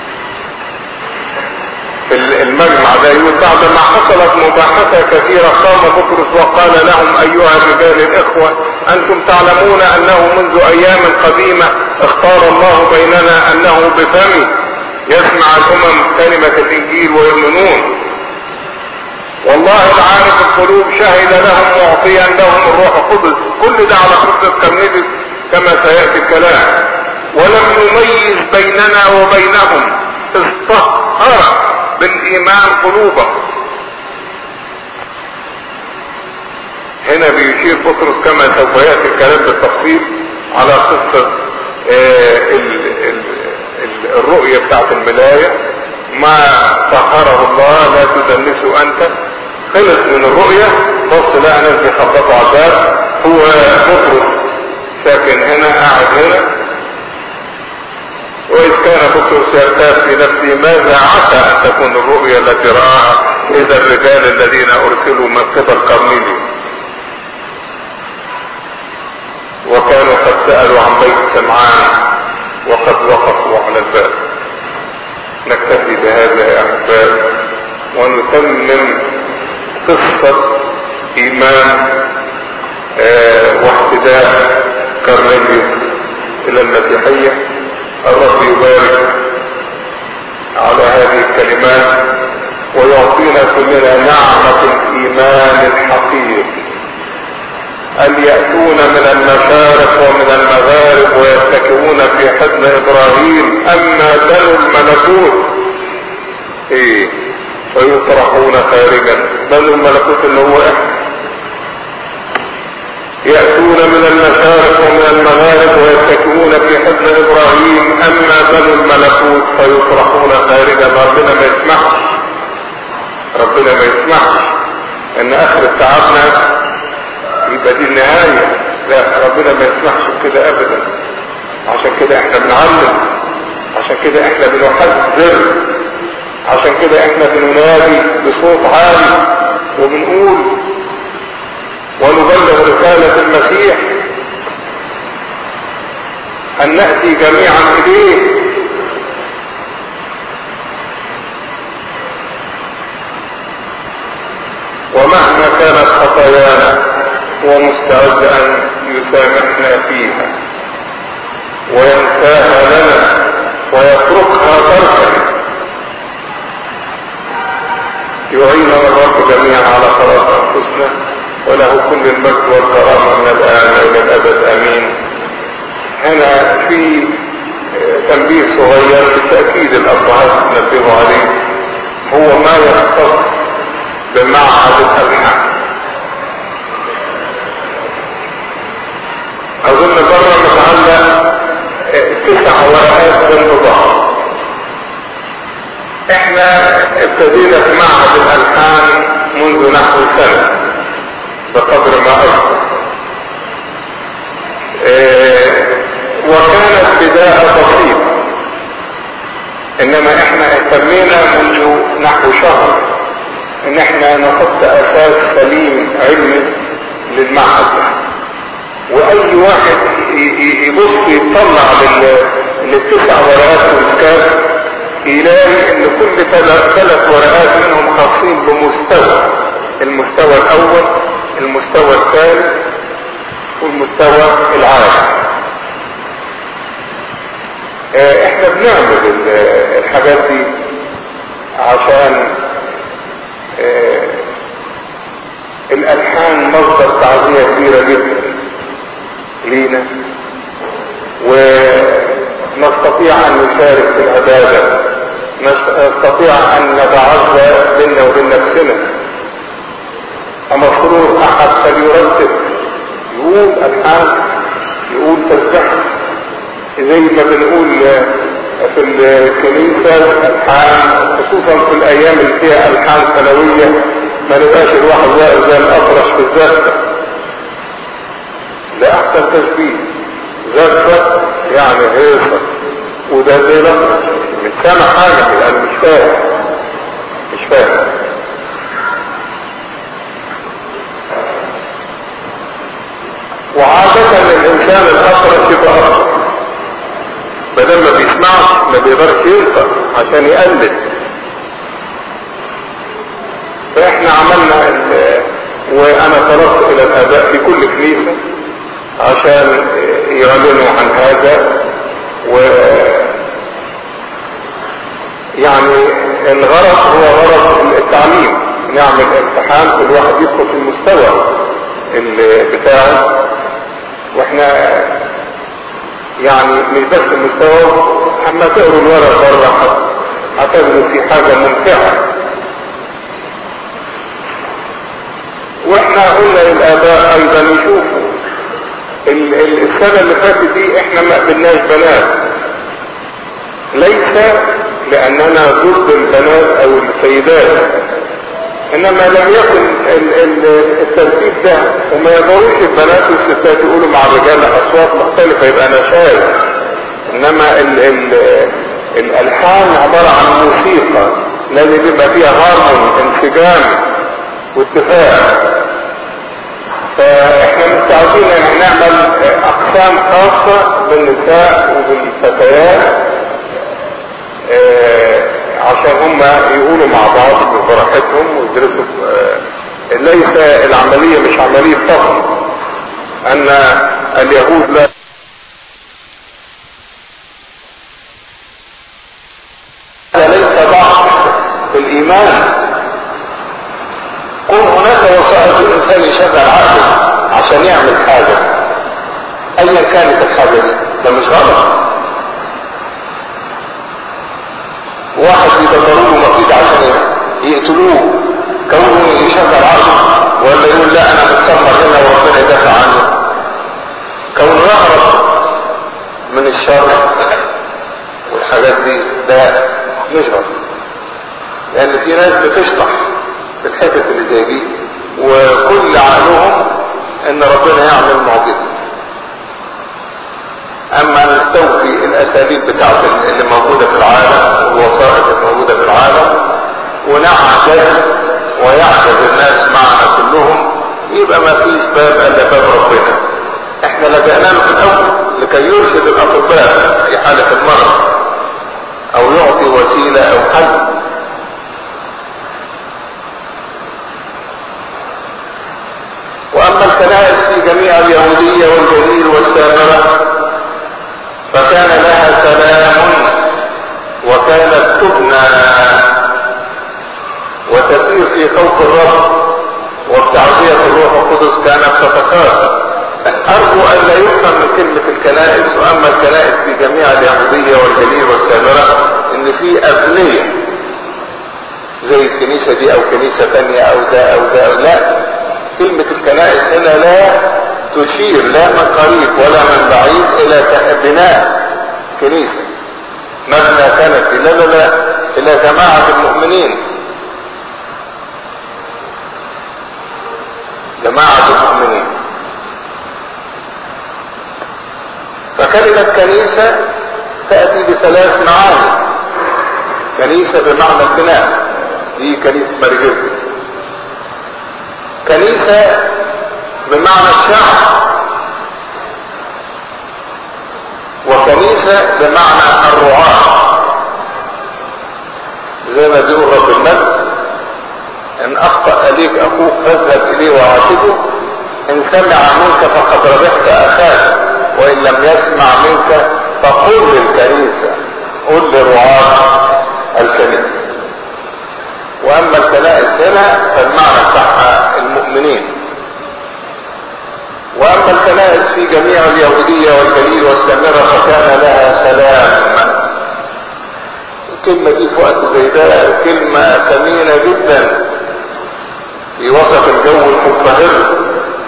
المجمع ده يقول بعد ما حصلت مباحثة كثيرة قام بطرس وقال لهم ايها الرجال الاخوة انتم تعلمون انه منذ ايام قديمة اختار الله بيننا انه بفمه يسمع الامم كلمة الانجيل ويؤمنون. والله العارف القلوب شهد لهم معطيا لهم الروح القدس. كل ده على قصة كرنيليوس كما سيأتي الكلام. ولم يميز بيننا وبينهم، استطهر بالايمان قلوبهم. هنا بيشير بطرس كما سوف يأتي الكلام بالتفصيل على قصة آه ال ال ال الرؤية بتاعت الملاية. ما طهره الله لا تدنسه انت. خلص من الرؤية، بص لقى ناس بيخبطوا على الباب. هو بطرس ساكن هنا، قاعد هنا. وإذ كان بطرس يرتاب في نفسه ماذا عسى أن تكون الرؤيا التي رآها إذا الرجال الذين أرسلوا من قبل قرنيليوس وكانوا قد سألوا عن بيت سمعان وقد وقفوا على الباب. نكتفي بهذا يا أحباب ونتمم قصة إيمان آه واهتداء قرنيليوس إلى المسيحية. الرب يبارك على هذه الكلمات ويعطينا كلنا نعمة الإيمان الحقيقي، أن يأتون من المشارق ومن المغارب ويتكئون في حضن إبراهيم أما بنو الملكوت إيه ويطرحون خارجا. بنو الملكوت اللي هو إحنا. يأتون من المشارق ومن المغارب ويتكئون في حضن إبراهيم أما بنو الملكوت فيطرحون خارجا. ربنا ما يسمحش، ربنا ما يسمحش ان اخر تعبنا يبقى دي النهاية. لا، ربنا ما يسمحش كده ابدا. عشان كده احنا بنعلم، عشان كده احنا بنحذر، عشان كده احنا بننادي بصوت عالي وبنقول ونبلغ رسالة المسيح ان نأتي جميعا اليه. ومهما كانت خطايانا هو مستعد ان يسامحنا فيها وينساها لنا ويتركها تركا. يعيننا الرب جميعا على خلاص انفسنا، وله كل المجد والكرامه من الان والى الابد امين. هنا في تنبيه صغير بالتاكيد الابهات نبهوا عليه، هو ما يختص بمعهد الألحان. أظن بره متعلق تسع ورقات جنب بعض. احنا ابتدينا في معهد الألحان منذ نحو سنة بقدر ما أذكر، اه وكانت بداية بسيطة، انما احنا اهتمينا منذ نحو شهر ان احنا نحط اساس سليم علمي للمعهد ده. واي واحد يبص يطلع للتسع ورقات والسكاب يلاقي ان كل ثلاث ورقات منهم خاصين بمستوى، المستوى الاول، المستوى الثالث، والمستوى العاشر. اه احنا بنعمل الحاجات دي عشان آه الألحان مصدر تعزية كبيرة جدا لينا، ونستطيع أن نشارك في العبادة، نستطيع أن نتعزى بيننا وبين نفسنا. المفروض أحد فليرتب، يقول ألحان، يقول تسبح زي ما بنقول في الكنيسة الحان، خصوصا في الايام اللي فيها الحان سنوية ما نبقاش الواحد واقف زي الافرش في الزفة. ده احسن تشبيه، زفة يعني هيصة، وده زي الافرش مش سامع حاجة لان مش فاهم مش فاهم وعادة الانسان الافرش يبقى افرش، بدل ما بيسمعش ما بيقدرش ينطق عشان يقلد. فاحنا عملنا ال... وانا طلبت الى الاباء في كل كنيسة عشان يعلنوا عن هذا و... يعني الغرض هو غرض التعليم، نعمل امتحان كل واحد يدخل في المستوى بتاعه، واحنا يعني مش بس المستوى، اما تقروا الورق بره هتجدوا في حاجة ممتعة. واحنا قلنا للآباء ايضا يشوفوا السنة اللي فاتت دي احنا ما قبلناش بنات، ليس لاننا ضد البنات او السيدات، انما لم يكن الترتيب ده، وما يقدروش البنات والستات يقولوا مع الرجال اصوات مختلفة يبقى انا شايف. انما ال ال الالحان عبارة عن موسيقى لازم يبقى فيها هارموني، انسجام واتفاق. فاحنا مستعدين ان نعمل اقسام خاصة بالنساء وبالفتيات اه عشان هم يقولوا مع بعض براحتهم ويدرسوا. اه ليس العملية مش عملية فخر ان اليهود لا ليس ضعف في الايمان. كون هناك وسائل الانسان يشغل عقله عشان يعمل حاجة ايا كانت الحاجة دي، ده مش غلط. واحد يدبروا له مقيد عشان يقتلوه، كونه يشغل عقله ولا يقول لا انا متسمر هنا وربنا يدافع عنه، كونه يهرب من الشر والحاجات دي، ده مش غلط. لان في ناس بتشطح في الحتة اللي زي دي وكل عقلهم ان ربنا يعمل معجزة. اما نستوفي الاساليب بتاعت اللي موجودة في العالم والوسائط الموجودة في العالم ونعجز ويعجز الناس معنا كلهم، يبقى ما فيش باب الا باب ربنا. احنا لجأنا له في الاول لكي يرشد الاطباء في حالة المرض او يعطي وسيلة او حل. واما الكنائس في جميع اليهودية والجليل والسامرة فكان لها سلام وكانت تبنى وتسير في خوف الرب وبتعزية الروح القدس كانت تتكاثر. ارجو ان لا يفهم من كلمة الكنائس واما الكنائس في جميع اليهودية والجليل والسامرة ان في ابنية زي الكنيسة دي او كنيسة تانية او ده او ده، لا. كلمة الكنائس هنا لا تشير لا من قريب ولا من بعيد الى بناء كنيسة مبنى كنسي، لا لا لا، الى جماعة المؤمنين، جماعة المؤمنين. فكلمة كنيسة تأتي بثلاث معاني. كنيسة بمعنى البناء، دي كنيسة مرجلس. كنيسة بمعنى الشعب، وكنيسة بمعنى الرعاة. زي ما بيقول رب المجد ان اخطأ اليك اخوك فاذهب اليه وعاتبه، ان سمع منك فقد ربحت اخاك، وان لم يسمع منك فقل للكنيسة، قل لرعاة الكنيسة. واما الكنائس هنا فالمعنى بتاعها المؤمنين. واما الكنائس في جميع اليهودية والجليل والسامرة فكان لها سلام. الكلمة دي في وقت زي ده كلمة ثمينة جدا في وسط الجو المضطهد.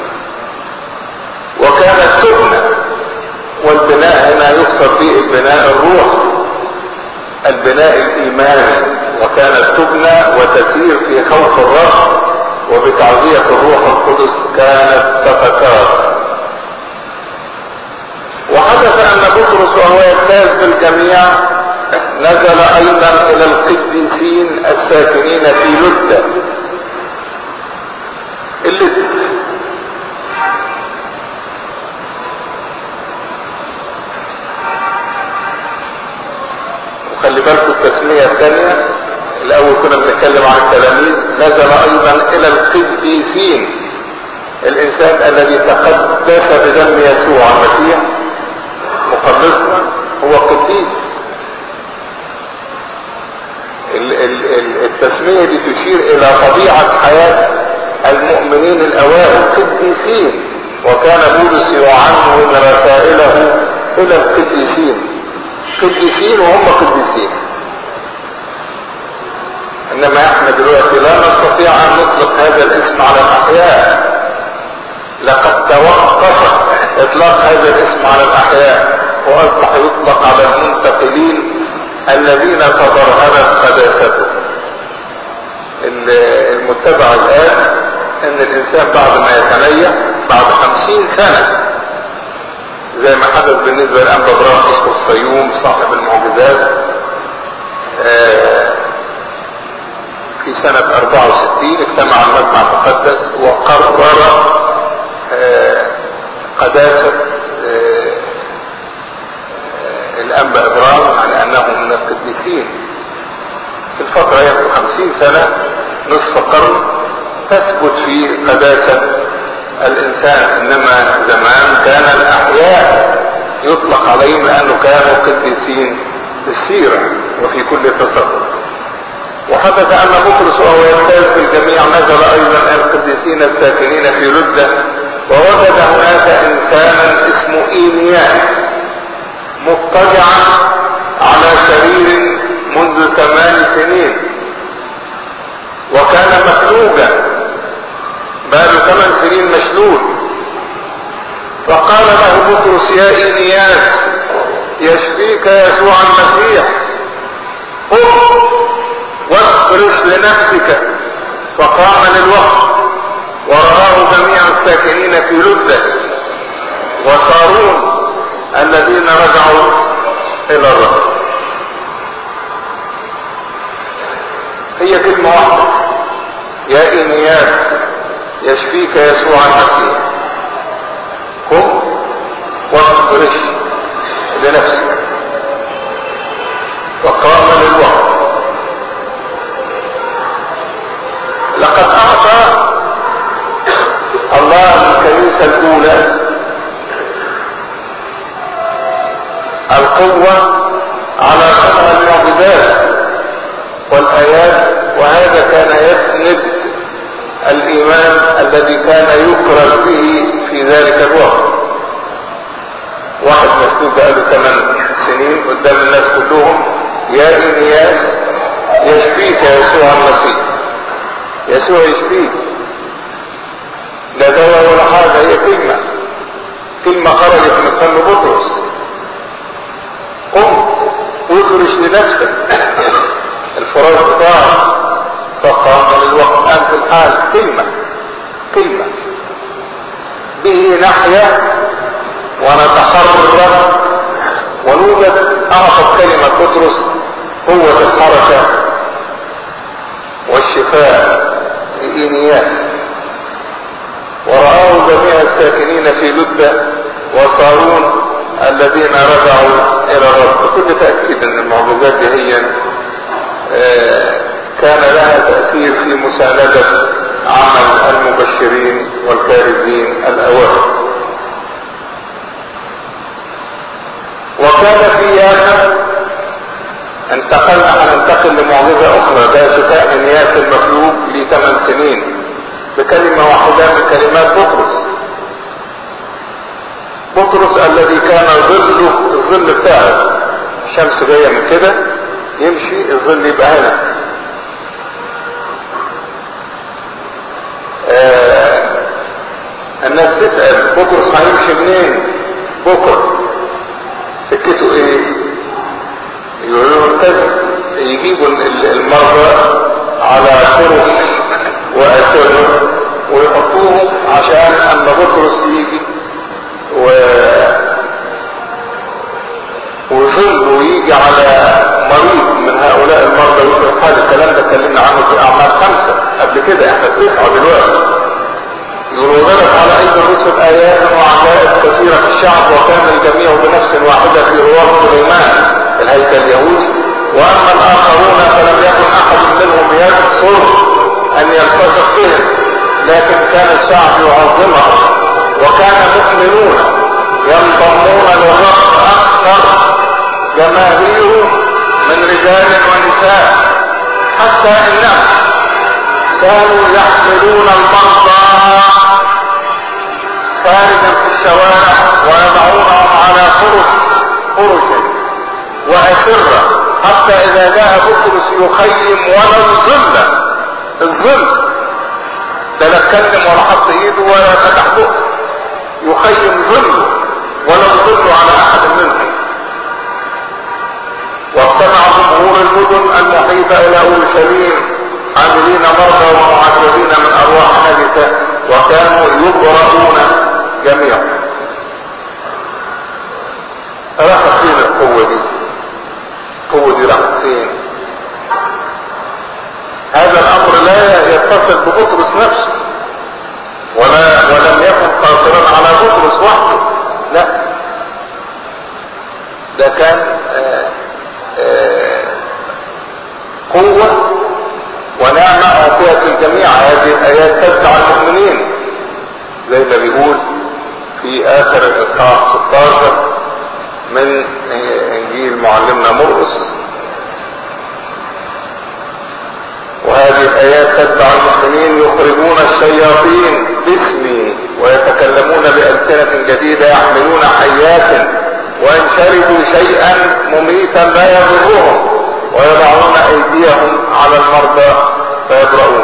وكانت تبنى، والبناء هنا يقصد به البناء الروح، البناء الايماني. وكانت تبنى وتسير في خوف الرب وبتعزية الروح القدس كانت تتكاثر. وحدث ان بطرس وهو يجتاز بالجميع نزل ايضا الى القديسين الساكنين في لدة. اللد وخلي بالكم التسمية الثانية، الاول كنا بنتكلم عن التلاميذ، نزل ايضا الى القديسين، الانسان الذي تقدس بدم يسوع المسيح مخلصنا هو قديس. التسمية دي تشير الى طبيعة حياة المؤمنين الاوائل القديسين، وكان بولس يعنون رسائله الى القديسين، قديسين وهم قديسين. انما احنا دلوقتي لا نستطيع ان نطلق هذا الاسم على الاحياء، لقد توقف اطلاق هذا الاسم على الاحياء واصبح يطلق على المنتقلين الذين تبرهنت قداستهم. المتبع الان ان الانسان بعد ما يتنيح بعد خمسين سنة زي ما حدث بالنسبة لأنبا برام اسمه الفيوم صاحب المعجزات في سنة أربعة وستين اجتمع المجمع المقدس وقرر قداسة الأنبا إبرام على أنه من القديسين. في الفترة يبقى خمسين سنة نصف قرن تثبت في قداسة الإنسان، إنما زمان كان الأحياء يطلق عليهم لأنه كانوا قديسين في السيرة وفي كل تصرف. وحدث أن بطرس وهو يمتاز بالجميع نزل أيضا القديسين الساكنين في لدة، ووجد هناك إنسانا اسمه إينياس مضطجعا على سرير منذ ثمان سنين، وكان مفلوجا بقاله ثمان سنين مشلول. فقال له بطرس يا إينياس يشفيك يسوع المسيح، قم وافرش لنفسك. فقام للوقت ورآه جميع الساكنين في لدة وصارون الذين رجعوا إلى الرب. هي كلمة واحدة، يا إينياس يشفيك يسوع المسيح، قم وافرش لنفسك. وقام للوقت. لقد أعطى الله الكنيسة الأولى القوة على صنع المعجزات والآيات، وهذا كان يسند الإيمان الذي كان يكرز به في ذلك الوقت. واحد مسلوب بقاله ثمان سنين قدام الناس كلهم يا إينياس يشفيك يسوع المسيح. يسوع يشفيك، لا دواء ولا حاجة، هي كلمة كلمة خرجت من فم بطرس. قم وافرش لنفسك الفراش بتاعك. فقام للوقت الآن في الحال. كلمة كلمة به نحيا ونتحرر ونوجد. أعطت كلمة بطرس قوة الحركة والشفاء لإينياس. ورآه جميع الساكنين في لدة وصارون الذين رجعوا إلى الرب. بكل تأكيد أن المعجزات دي هي كان لها تأثير في مساندة عمل المبشرين والكارزين الأوائل. وكان في آخر انتقلنا هننتقل لمعجزة أخرى، ده شفاء إنياس المفلوج لثمان سنين بكلمة واحدة من كلمات بطرس. بطرس الذي كان ظله الظل بتاعه الشمس جاية من كده يمشي الظل يبقى هنا. آه الناس تسأل بطرس هيمشي منين بكرة؟ سكته ايه؟ يقولوا التزم. يجيبوا المرضى على فرش وأسر ويحطوهم عشان اما بطرس يجي و وظل ويجي على مريض من هؤلاء المرضى ويقول هذا الكلام ده اتكلمنا عنه في اعمال خمسة قبل كده، احنا في تسعة دلوقتي. يقولوا ضرب على ايدي الرسل ايات وعجائب كثيرة في الشعب، وكان الجميع بنفس واحدة في رواه سليمان الهيكل اليهودي. واما الاخرون فلم يكن احد منهم يقصر ان يلتصق بهم، لكن كان الشعب يعظمه، وكان مؤمنون ينضمون للرب اكثر جماهيره من رجال ونساء. حتى انهم كانوا يحملون المرضى خارجا في الشوارع ويضعونهم على فرس فرس وأسرة، حتى إذا جاء بطرس يخيم ولو ظل الظل ده لا اتكلم ولا حط ايده ولا فتح بقه، يخيم ظله ولو ظل على أحد منهم. واجتمع جمهور المدن المحيطة إلى أورشليم عاملين مرضى ومعذبين من أرواح نجسة، وكانوا يبرؤون جميعا. راحت فين القوة دي؟ القوة دي راحت فين؟ هذا الأمر لا يتصل ببطرس نفسه، ولا ولم يكن قاصرا على بطرس وحده، لا، ده كان آآ آآ قوة ونعمة أعطيت الجميع. هذه الآيات تتبع المؤمنين زي ما بيقول في آخر الإصحاح ستة عشر من إنجيل معلمنا مرقس. وهذه الآيات تتبع المؤمنين يخرجون الشياطين باسمي ويتكلمون بألسنة جديدة يحملون حيات وإن شربوا شيئا مميتا لا يضرهم ويضعون أيديهم على المرضى فيبرؤون.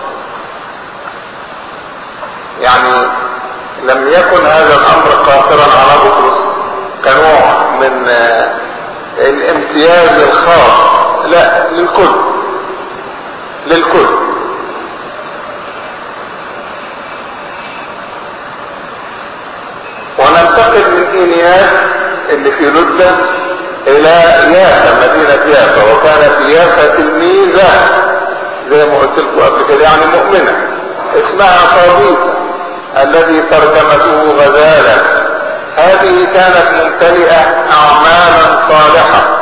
يعني لم يكن هذا الأمر قاصرا على بطرس كنوع من الامتياز الخاص، لا، للكل للكل. وننتقل من إينياس اللي في لدة الى يافا، مدينة يافا. وكانت يافا تلميذة زي ما قلت لكم قبل كده، يعني مؤمنة اسمها قابيسة الذي ترجمته غزالة. هذه كانت ممتلئة اعمالا صالحة،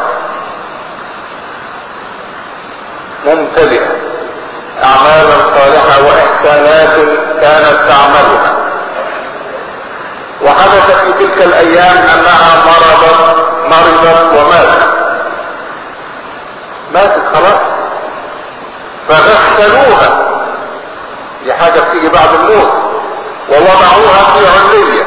ممتلئة اعمالا صالحة واحسانات كانت تعملها. وحدث في تلك الايام انها مرضت مرضت وماتت ماتت خلاص، فغسلوها، دي حاجة بتيجي بعد الموت، ووضعوها في علية.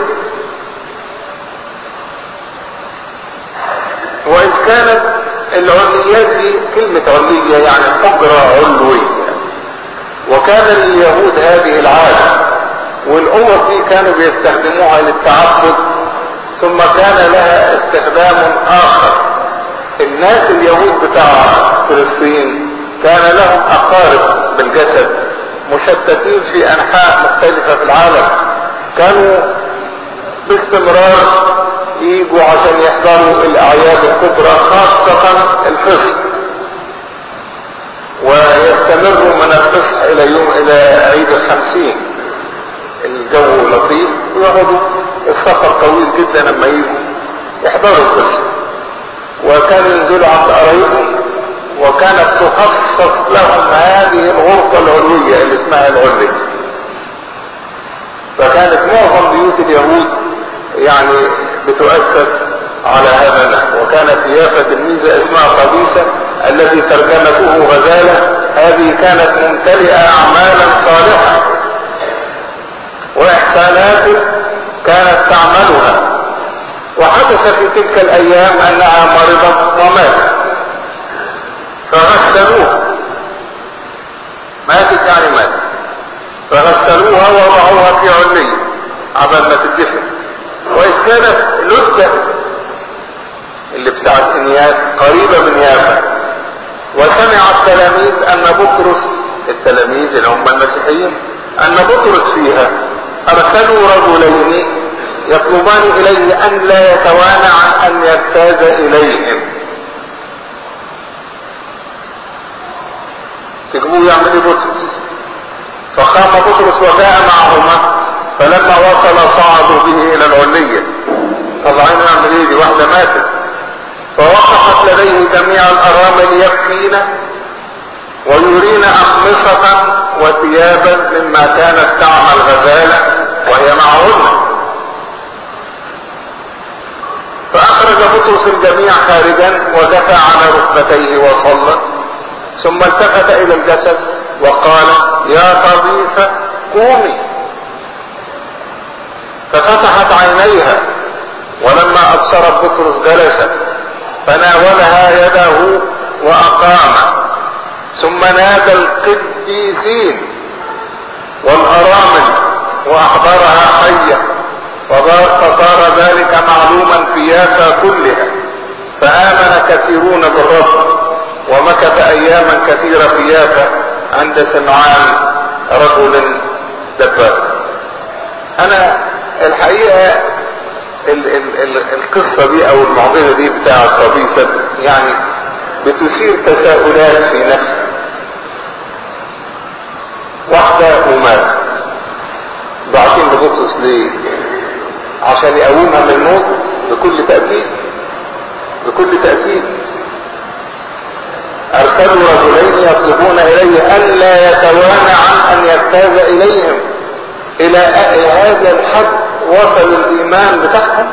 وإذ كانت العليات دي كلمة علية يعني حجرة علوية، وكان لليهود هذه العادة، والأمور دي كانوا بيستخدموها للتعبد، ثم كان لها استخدام آخر. الناس اليهود بتاع فلسطين كان لهم أقارب بالجسد مشتتين في أنحاء مختلفة في العالم، كانوا باستمرار يجوا عشان يحضروا الأعياد الكبرى خاصة الفصح، ويستمروا من الفصح إلى يوم إلى عيد الخمسين. الجو لطيف ويقعدوا السفر طويل جدا لما يجوا يحضروا الفصح، وكانوا ينزلوا عند قرايبهم، وكانت تخصص لهم هذه الغرفة العلوية اللي اسمها العلية. فكانت معظم بيوت اليهود يعني بتؤسس على هذا النحو. وكان في يافا تلميذة اسمها قابيسة التي ترجمته غزالة. هذه كانت ممتلئة اعمالا صالحة واحسانات كانت تعملها. وحدث في تلك الايام انها مرضت وماتت، فغسلوها، ماتت يعني ماتت، فغسلوها ووضعوها في علية عبال ما تدفن. وإذ كانت لدة اللي بتاعت إنياس قريبة من يافا، وسمع التلاميذ أن بطرس، التلاميذ اللي هم المسيحيين، أن بطرس فيها، أرسلوا رجلين يطلبان إليه أن لا يتوانى عن أن يجتاز إليهم. تجمعوا يعمل بطرس، فقام بطرس وجاء معهما، فلما وصل صعدوا به إلى العلية. طلعين يعمل ايه؟ دي واحدة ماتت. فوقفت لديه جميع الأرامل يبكين ويرين أقمصة وثيابا مما كانت تعمل غزالة وهي معهن. فأخرج بطرس الجميع خارجا ودفع على ركبتيه وصلى، ثم التفت الى الجسد وقال يا طبيثة قومي، ففتحت عينيها، ولما ابصرت بطرس جلست فناولها يده واقام، ثم نادى القديسين والارامل واحضرها حية، فصار ذلك معلوما في يافا كلها، فآمن كثيرون بالرب، ومكث اياما كثيرة في يافا عند سمعان رجل دباغ. انا الحقيقة ال ال ال القصة دي او المعضلة دي بتاع طبيثة يعني بتثير تساؤلات في نفسي. واحدة ومات بعتين لبطرس ليه؟ عشان يقومها من الموت؟ بكل تأكيد بكل تأكيد ارسلوا رجلين يطلبون اليه الا يتوانى عن ان يجتاز اليهم. الى هذا الحد وصل الايمان بتاعهم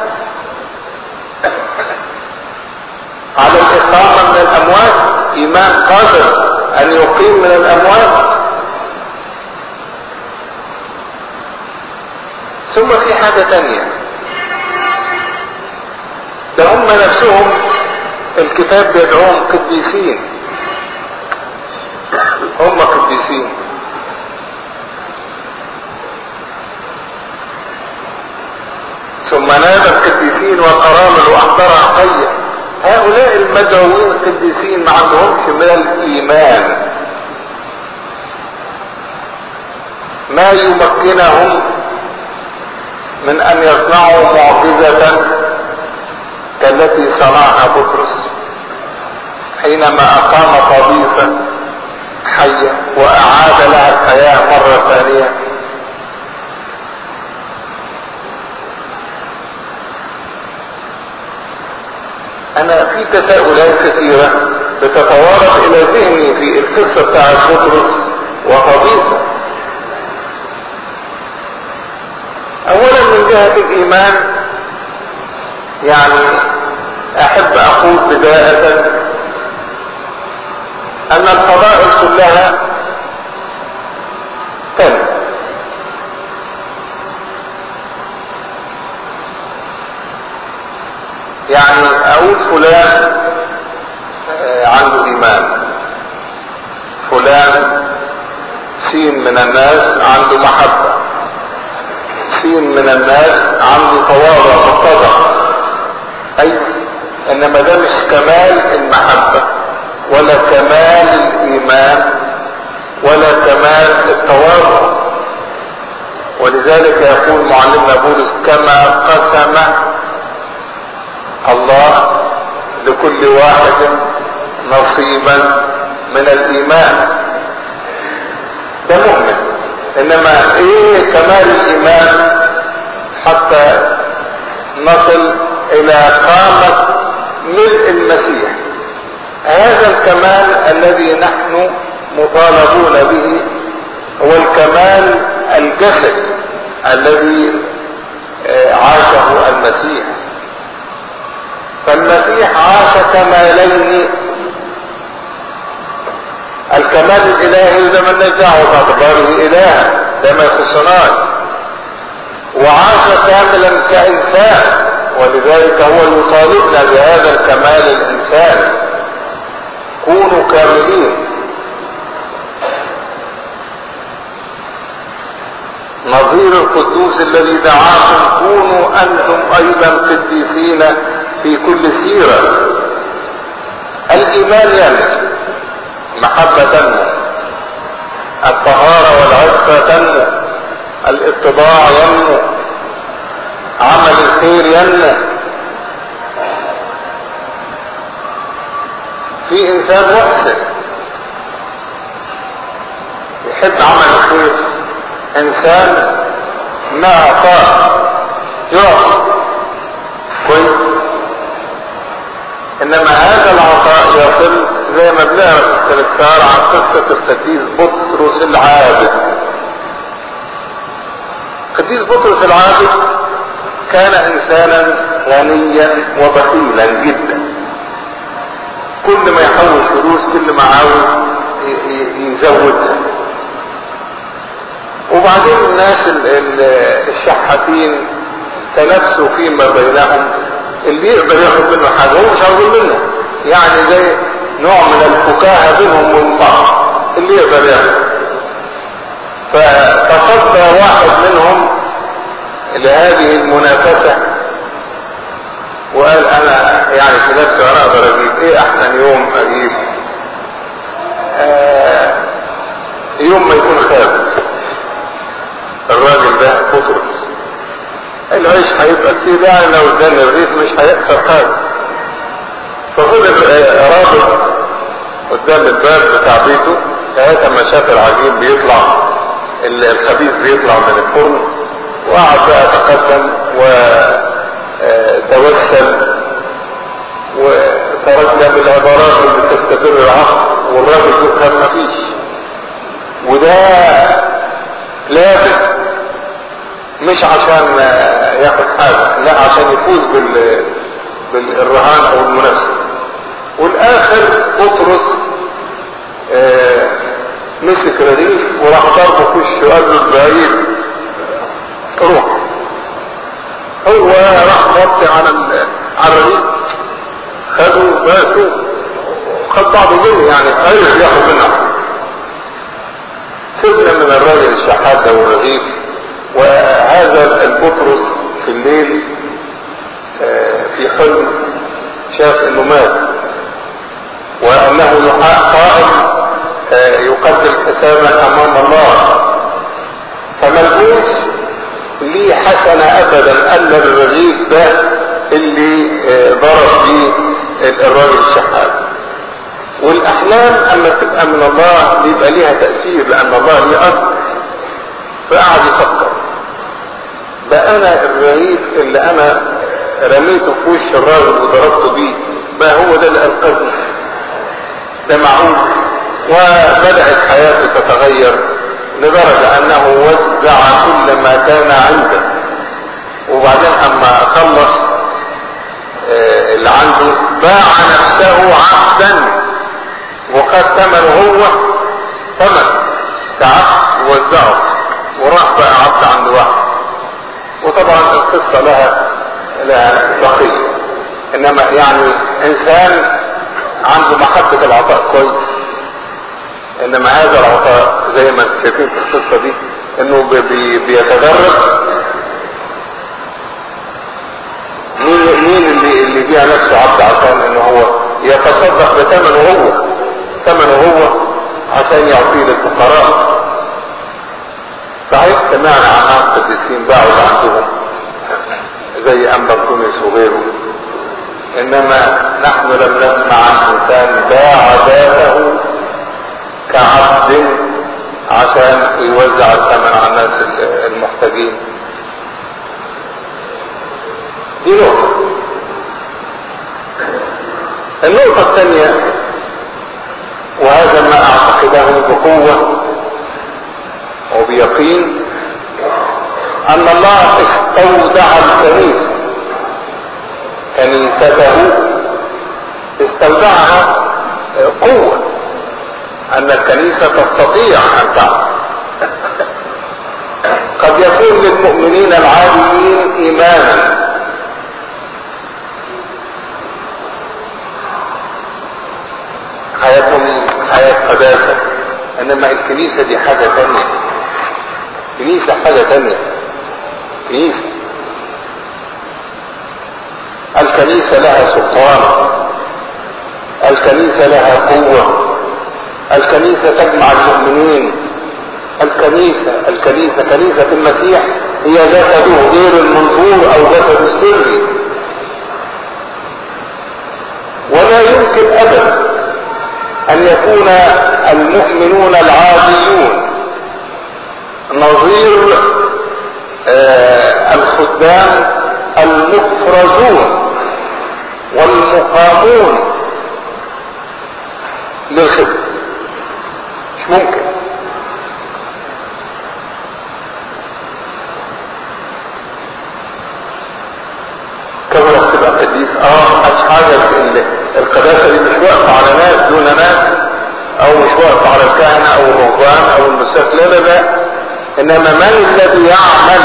على الاقامة من الاموات، ايمان قادر ان يقيم من الاموات. ثم في حاجة تانية، ده هم نفسهم الكتاب بيدعوهم قديسين، هم قديسين. ثم نادى القديسين والارامل واحضرها حية. هؤلاء المدعوين القديسين ما عندهمش من الايمان ما يمكنهم من ان يصنعوا معجزة كالتي صنعها بطرس حينما اقام طبيثة حية واعاد لها الحياة مرة ثانية. انا في تساؤلات كثيرة بتتوارد الى ذهني في القصة بتاعت بطرس وطبيثة. اولا من جهة الايمان، يعني احب اقول بداية ان الفضائل كلها تنمو. يعني اقول فلان عنده ايمان، فلان سين من الناس عنده محبة، سين من الناس عنده تواضع متضع. اي انما ده مش كمال المحبة ولا كمال الايمان ولا كمال التواضع. ولذلك يقول معلمنا بولس كما قسم الله لكل واحد نصيبا من الايمان. ده مؤمن. انما ايه كمال الايمان حتى نصل الى قامة ملء المسيح؟ هذا الكمال الذي نحن مطالبون به هو الكمال الجسد الذي عاشه المسيح. فالمسيح عاش كمالين، الكمال الالهي ده من نجعه باعتباره اله، ده ما يخصناش، وعاش كاملا كانسان، ولذلك هو يطالبنا بهذا الكمال الانساني. كونوا كاملين. نظير القدوس الذي دعاكم كونوا انتم ايضا قديسين في كل سيرة. الايمان ينمو، محبة تنمو، الطهارة والعفة تنمو، الاتباع ينمو، عمل الخير ينمو. في انسان محسن يحب عمل الخير، انسان ما اعطاه يعطي كويس، انما هذا العطاء يصل زي ما بنقرا في الاستذكار عن قصة القديس بطرس العابد. القديس بطرس العابد كان انسانا غنيا وبخيلا جدا، كل ما يحوش فلوس كل ما عاوز يزودها. وبعدين الناس الشحاتين تنافسوا فيما بينهم، اللي يقدر ياخد منه حاجه هو مش عاوز منه، يعني زي نوع من الفكاهه بينهم وبين بعض، اللي يقدر ياخد. فتصدى واحد منهم لهذه المنافسه وقال انا يعني في نفسي انا اقدر اجيب ايه احسن يوم اجيب؟ آه يوم ما يكون خابز. الراجل ده بطرس العيش هيبقى كتير، يعني لو اداني الرغيف مش هيخسر حاجه. ففضل رابط قدام الباب بتاع بيته لغايه ما شاف العجين بيطلع، الخبيث بيطلع من الفرن، وقعد بقى يتقدم وتوسل وترجم بالعبارات اللي تستدر العقل، والراجل يفهم مفيش. وده لابد مش عشان ياخد حاجه، لا عشان يفوز بال بالرهان او المنافسه. والاخر بطرس آه مسك رغيف وراح ضربه في وشه وقال له بعيد روح. هو راح ضربت على على الرغيف، خدوا باسوا خد بعضه جري، يعني عرف ياخد منه. سيبنا من الراجل الشحات ده والرغيف. وهذا البطرس في الليل آه في حلم شاف انه مات، وانه قائم آه يقدم حسابا امام الله. فملبوس ليه حسنه ابدا الا الرغيف ده اللي آه ضرب فيه الراجل الشحات. والاحلام اما تبقى من الله بيبقى ليها تاثير، لان الله ليه اصل. فقعد يفكر بقى انا الرغيف اللي انا رميته في وش الراجل وضربته بيه ما هو ده اللي انقذني؟ ده معقول؟ وبدأت حياته تتغير لدرجة انه وزع كل ما كان عنده. وبعدين اما خلص آه اللي عنده باع نفسه عبدا وخد ثمنه هو ثمن كعبد ووزعه وراح بقى عبد عند واحد. وطبعا القصة لها لها بقية، انما يعني انسان عنده محبة العطاء كويس. انما هذا العطاء زي ما انتم شايفين في القصة دي انه بي بيتدرج. مين مين اللي اللي بيع نفسه عبد عشان انه هو يتصدق بثمنه هو ثمنه هو عشان يعطيه للفقراء. صحيح سمعنا عن ناس قديسين باعوا اللي عندهم زي انبا تونس وغيره، انما نحن لم نسمع عن انسان باع ذاته كعبد عشان يوزع الثمن على الناس المحتاجين. دي نقطة. النقطة الثانية، وهذا ما اعتقده بقوة وبيقين، ان الله استودع الكنيسة كنيسته استودعها قوة، ان الكنيسة تستطيع ان تعمل. قد يكون للمؤمنين العاديين ايمانا حياتهم حياة قداسة، انما الكنيسة دي حاجة تانية. كنيسة حاجة تانية. كنيسة الكنيسة لها سلطان، الكنيسة لها قوة، الكنيسة تجمع المؤمنين. الكنيسة الكنيسة كنيسة المسيح هي جسده غير المنظور او جسده السري. ولا يمكن ابدا ان يكون المؤمنون العاديون نظير آه الخدام المفرزون والمقامون للخدمة. مش ممكن. كما لو تبقى قديس اه مش حاجة. القداسة دي مش واقفة على ناس دون ناس، او مش واقفة على توصف لنا لا، انما من الذي يعمل؟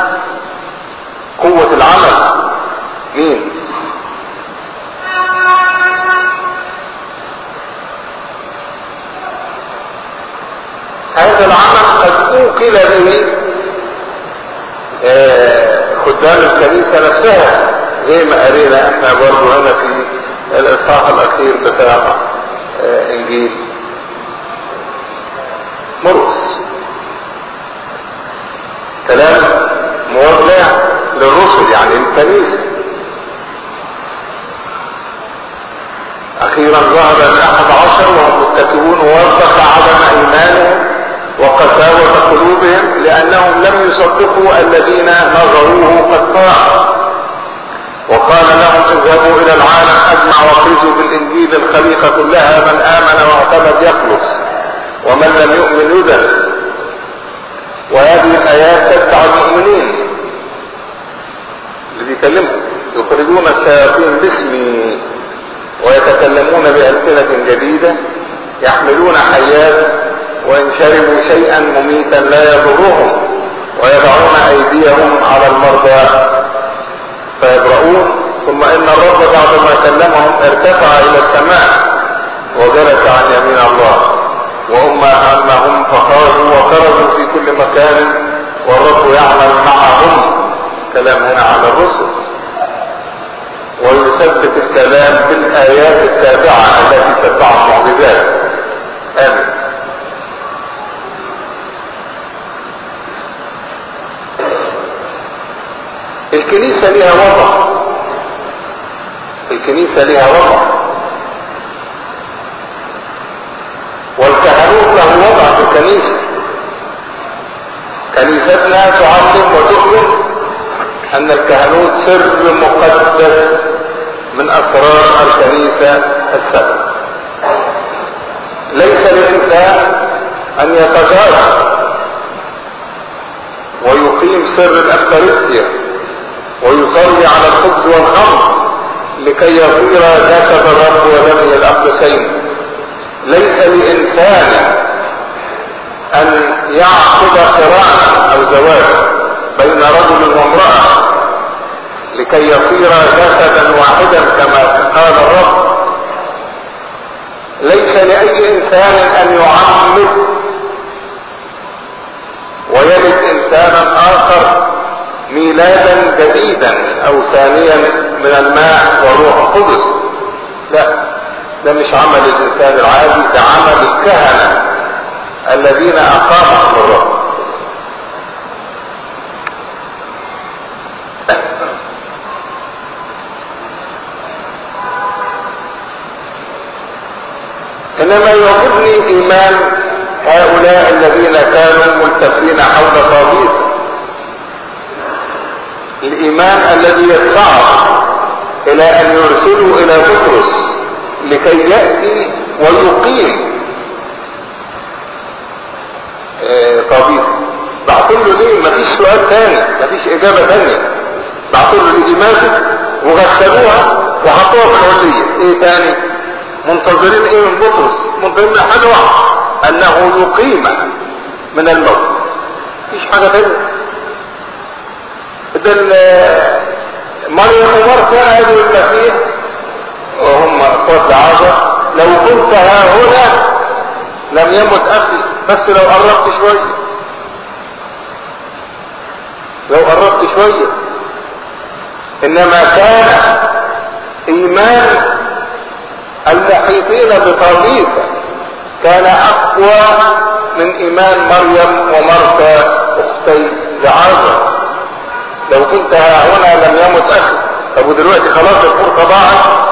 قوة العمل مين؟ هذا العمل قد اوكل به خدام الكنيسة نفسها، زي ما قرينا احنا برضو هنا في الاصحاح الاخير بتاع انجيل مرقس، كلام موضع للرسل يعني الكنيسة. اخيرا ظهر الاحد عشر وهم متكئون ووثق عدم ايمانهم وقساوة قلوبهم لانهم لم يصدقوا الذين نظروه قد طاع، وقال لهم اذهبوا الى العالم اجمع واخرجوا بالانجيل الخليقة كلها، من امن واعتمد يخلص ومن لم يؤمن يدن. وهذه الايات تتبع المؤمنين اللي بيكلمهم، يخرجون الشياطين باسمي ويتكلمون بألسنة جديدة، يحملون حيات وإن شربوا شيئا مميتا لا يضرهم، ويضعون أيديهم على المرضى فيبرؤون. ثم إن الرب بعدما كلمهم ارتفع إلى السماء وجلس عن يمين الله، وهم أمهم فخرجوا وخرجوا في كل مكان والرب يعمل معهم. كلام هنا على الرسل، ويثبت الكلام بالآيات التابعة التي تتبع المعجزات. آمين. الكنيسة لها وضع، الكنيسة لها وضع، والكهنوت له وضع في الكنيسة. كنيستنا تعلم وتؤمن ان الكهنوت سر مقدس من اسرار الكنيسة السبع. ليس للانسان ان يتجارى ويقيم سر الافخارستيا ويصلي على الخبز والخمر لكي يصير جسد الرب ودمه الاقدسين. ليس لانسان ان يعقد قرانا او زواج بين رجل وامرأة لكي يصير جسدا واحدا كما قال الرب. ليس لأي انسان ان يعمد ويلد انسانا اخر ميلادا جديدا او ثانيا من الماء والروح القدس. لا، ده مش عمل الانسان العادي، ده عمل الكهنة الذين اقامهم الرب. انما يعجبني ايمان هؤلاء الذين كانوا ملتفين حول طاووس، الايمان الذي يدفعهم الى ان يرسلوا الى بطرس لكي يأتي ويقيم طاووس. بعتوا له ليه؟ مفيش سؤال تاني، مفيش اجابة تانية. بعتوا له دي ماتت وغسلوها وحطوها في العلية. ايه تاني؟ منتظرين ايه من بطرس؟ منتظرين حاجة واحدة، انه يقيم من الموت. مفيش حاجة تانية. ده مريم ومرثا قالوا المسيح وهم اخوات لعازر لو كنت ها هنا لم يمت اخي، بس لو قربت شوية، لو قربت شوية. انما كان ايمان المحيطين بطاووس كان اقوى من ايمان مريم ومرثا اختي لعازر. لو كنت ها هنا لم يمت اخي. طب ودلوقتي خلاص الفرصة ضاعت.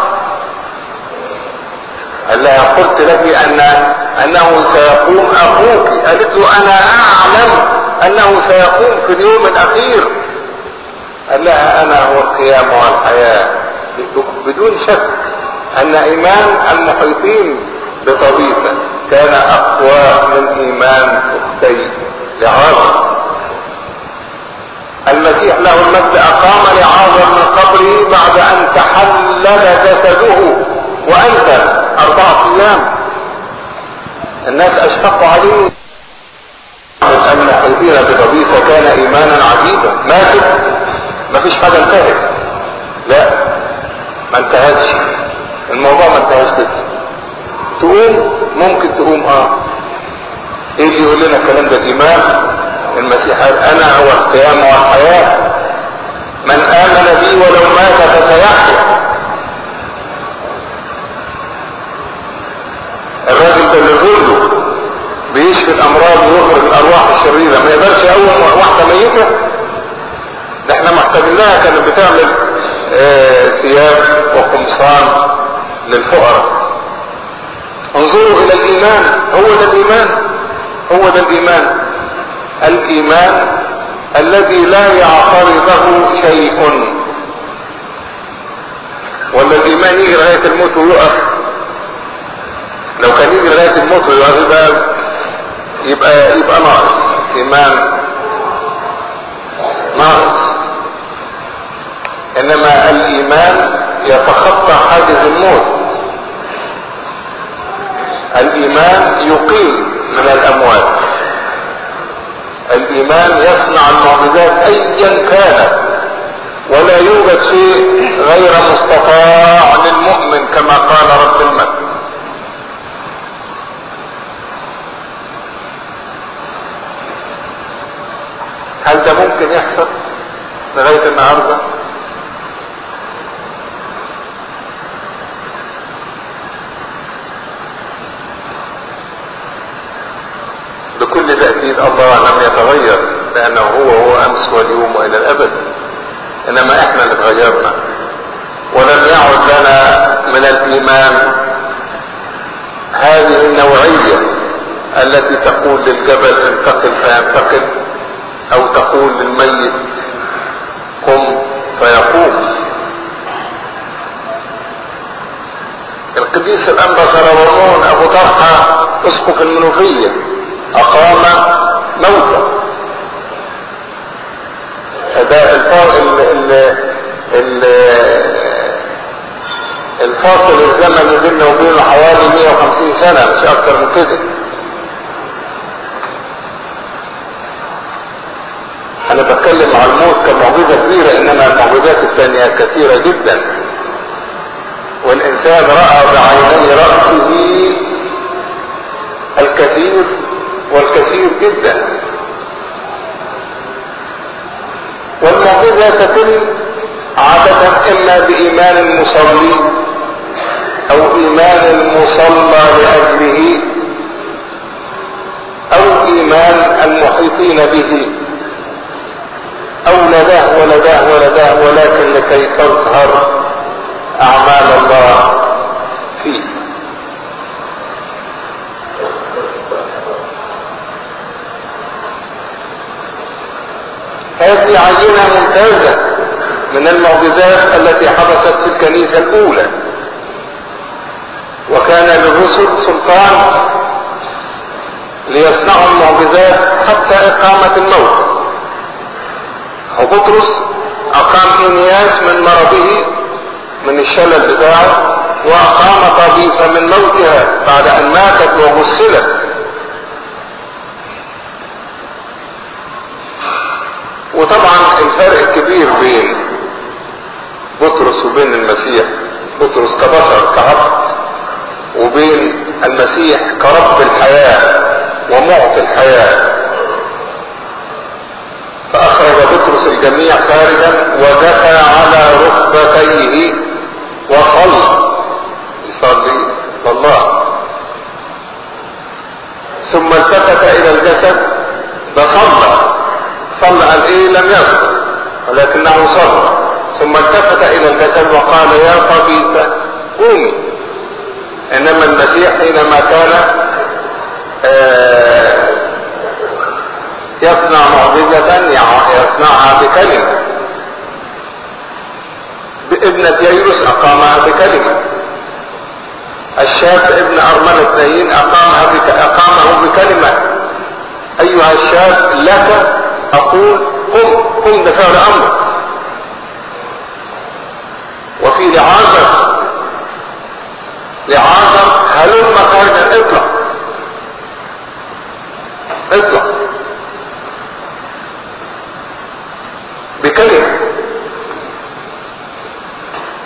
قال لها قلت لك ان انه سيقوم اخوك. قالت له انا اعلم انه سيقوم في اليوم الاخير. قال لها انا هو القيام والحياة. بدون شك ان ايمان المحيطين بطبيعة كان اقوى من ايمان اختي لعازر. المسيح له المجد اقام لعازر من قبره بعد ان تحلل جسده وانت اربعة ايام. الناس اشفقوا عليه المحيطين بقبيصة كان ايمانا عجيبا. ماتت مفيش حاجة انتهت، لا ما انتهتش الموضوع، ما انتهتش لسه. تقوم ممكن تقوم اه ايه اللي يقول لنا الكلام ده؟ الايمان. المسيح قال انا هو القيامة والحياة، من امن بي ولو مات فسيحيا. الراجل ده اللي ظله بيشفي الامراض ويخرج الارواح الشريرة ما يقدرش يقوم واحدة ميتة؟ ده احنا محتاجين لها. كانت بتعمل اه ثياب وقمصان للفقراء. انظروا الى الايمان، هو ده الايمان، هو ده الايمان، الايمان الذي لا يعترضه شيء. ولا الايمان يجي لغاية الموت ويقف؟ لو كان يجي لغاية الموت ويقف يبقى يبقى, يبقى ناقص ايمان، ناقص. انما الايمان يتخطى حاجز الموت. الايمان يقيم من الاموات. الايمان يصنع المعجزات ايا كانت، ولا يوجد شيء غير مستطاع للمؤمن كما قال رب المجد. هل ده ممكن يحصل لغاية النهاردة؟ بكل تأكيد الله لم يتغير، لأنه هو هو أمس واليوم وإلى الأبد. إنما إحنا اللي اتغيرنا، ولم يعد لنا من الإيمان هذه النوعية التي تقول للجبل انتقل فينتقل، أو تقول للميت قم فيقوم. القديس الأنبا سربرون أبو طرحة أسقف المنوفية أقام موتا. فده الفاصل الزمني بيننا وبينه حوالي مئة وخمسين سنة، مش أكتر من كده. أنا بتكلم عن الموت كمعجزة كبيرة، إنما المعجزات الثانية كثيرة جدا. والإنسان رأى بعيني رأسه الكثير والكثير جدا. والمعجزة تتم عادة إما بإيمان المصلي أو إيمان المصلى لأجله أو إيمان المحيطين به، أو لا ده ولا ده ولا ده، ولكن لكي تظهر أعمال الله فيه. هذه عينة ممتازة من المعجزات التي حدثت في الكنيسة الأولى. وكان للرسل سلطان ليصنعوا المعجزات حتى إقامة الموت. وبطرس أقام إنياس من مرضه من الشلل بتاعه، وأقام طبيسة من موتها بعد أن ماتت وغسلت. وطبعا الفرق الكبير بين بطرس وبين المسيح، بطرس كبشر كعبد، وبين المسيح كرب الحياة ومعطي الحياة. فأخرج بطرس الجميع خارجا وجثى على ركبتيه وصلى، يصلي لله. ثم التفت إلى الجسد، ده صلى صلى قال ايه؟ لم يصل، ولكنه صلى. ثم التفت الى الجسد وقال يا طبيبة قومي. انما المسيح حينما كان آه يصنع معجزة يصنعها بكلمة. بابنة ييروس اقامها بكلمة. الشاب ابن ارملة نايين اقامها بك... اقامه بكلمة. ايها الشاب لك اقول قم، قم بفعل امر. وفي لعازر لعازر هلم خارجا، اطلع اطلع.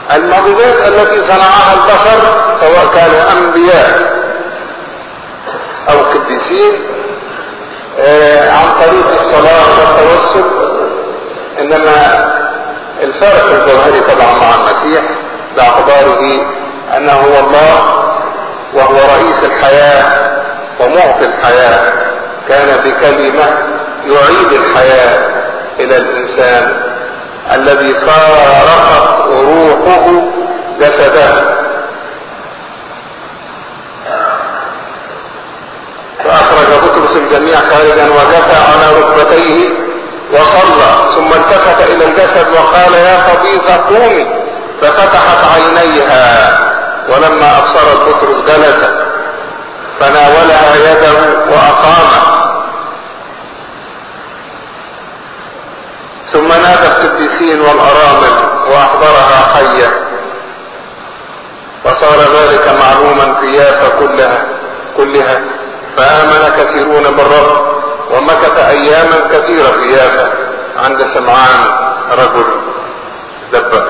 المعجزات التي صنعها البشر سواء كانوا انبياء او قديسين آه عن طريق الصلاة والتوسل، انما الفرق الجوهري طبعا مع المسيح باعتباره انه هو الله وهو رئيس الحياة ومعطي الحياة، كان بكلمة يعيد الحياة الى الانسان الذي فارقت روحه جسده. فأخرج بطرس الجميع خارجا وجثى على ركبتيه وصلى، ثم التفت إلى الجسد وقال يا خبيثة قومي، ففتحت عينيها، ولما أبصرت بطرس جلست فناولها يده وأقامت. ثم نادى القديسين والأرامل وأحضرها حية، وصار ذلك معلوما في يافا كلها كلها فآمن كثيرون بالرب، ومكث أياما كثيرة في يافا عند سمعان رجل دبر.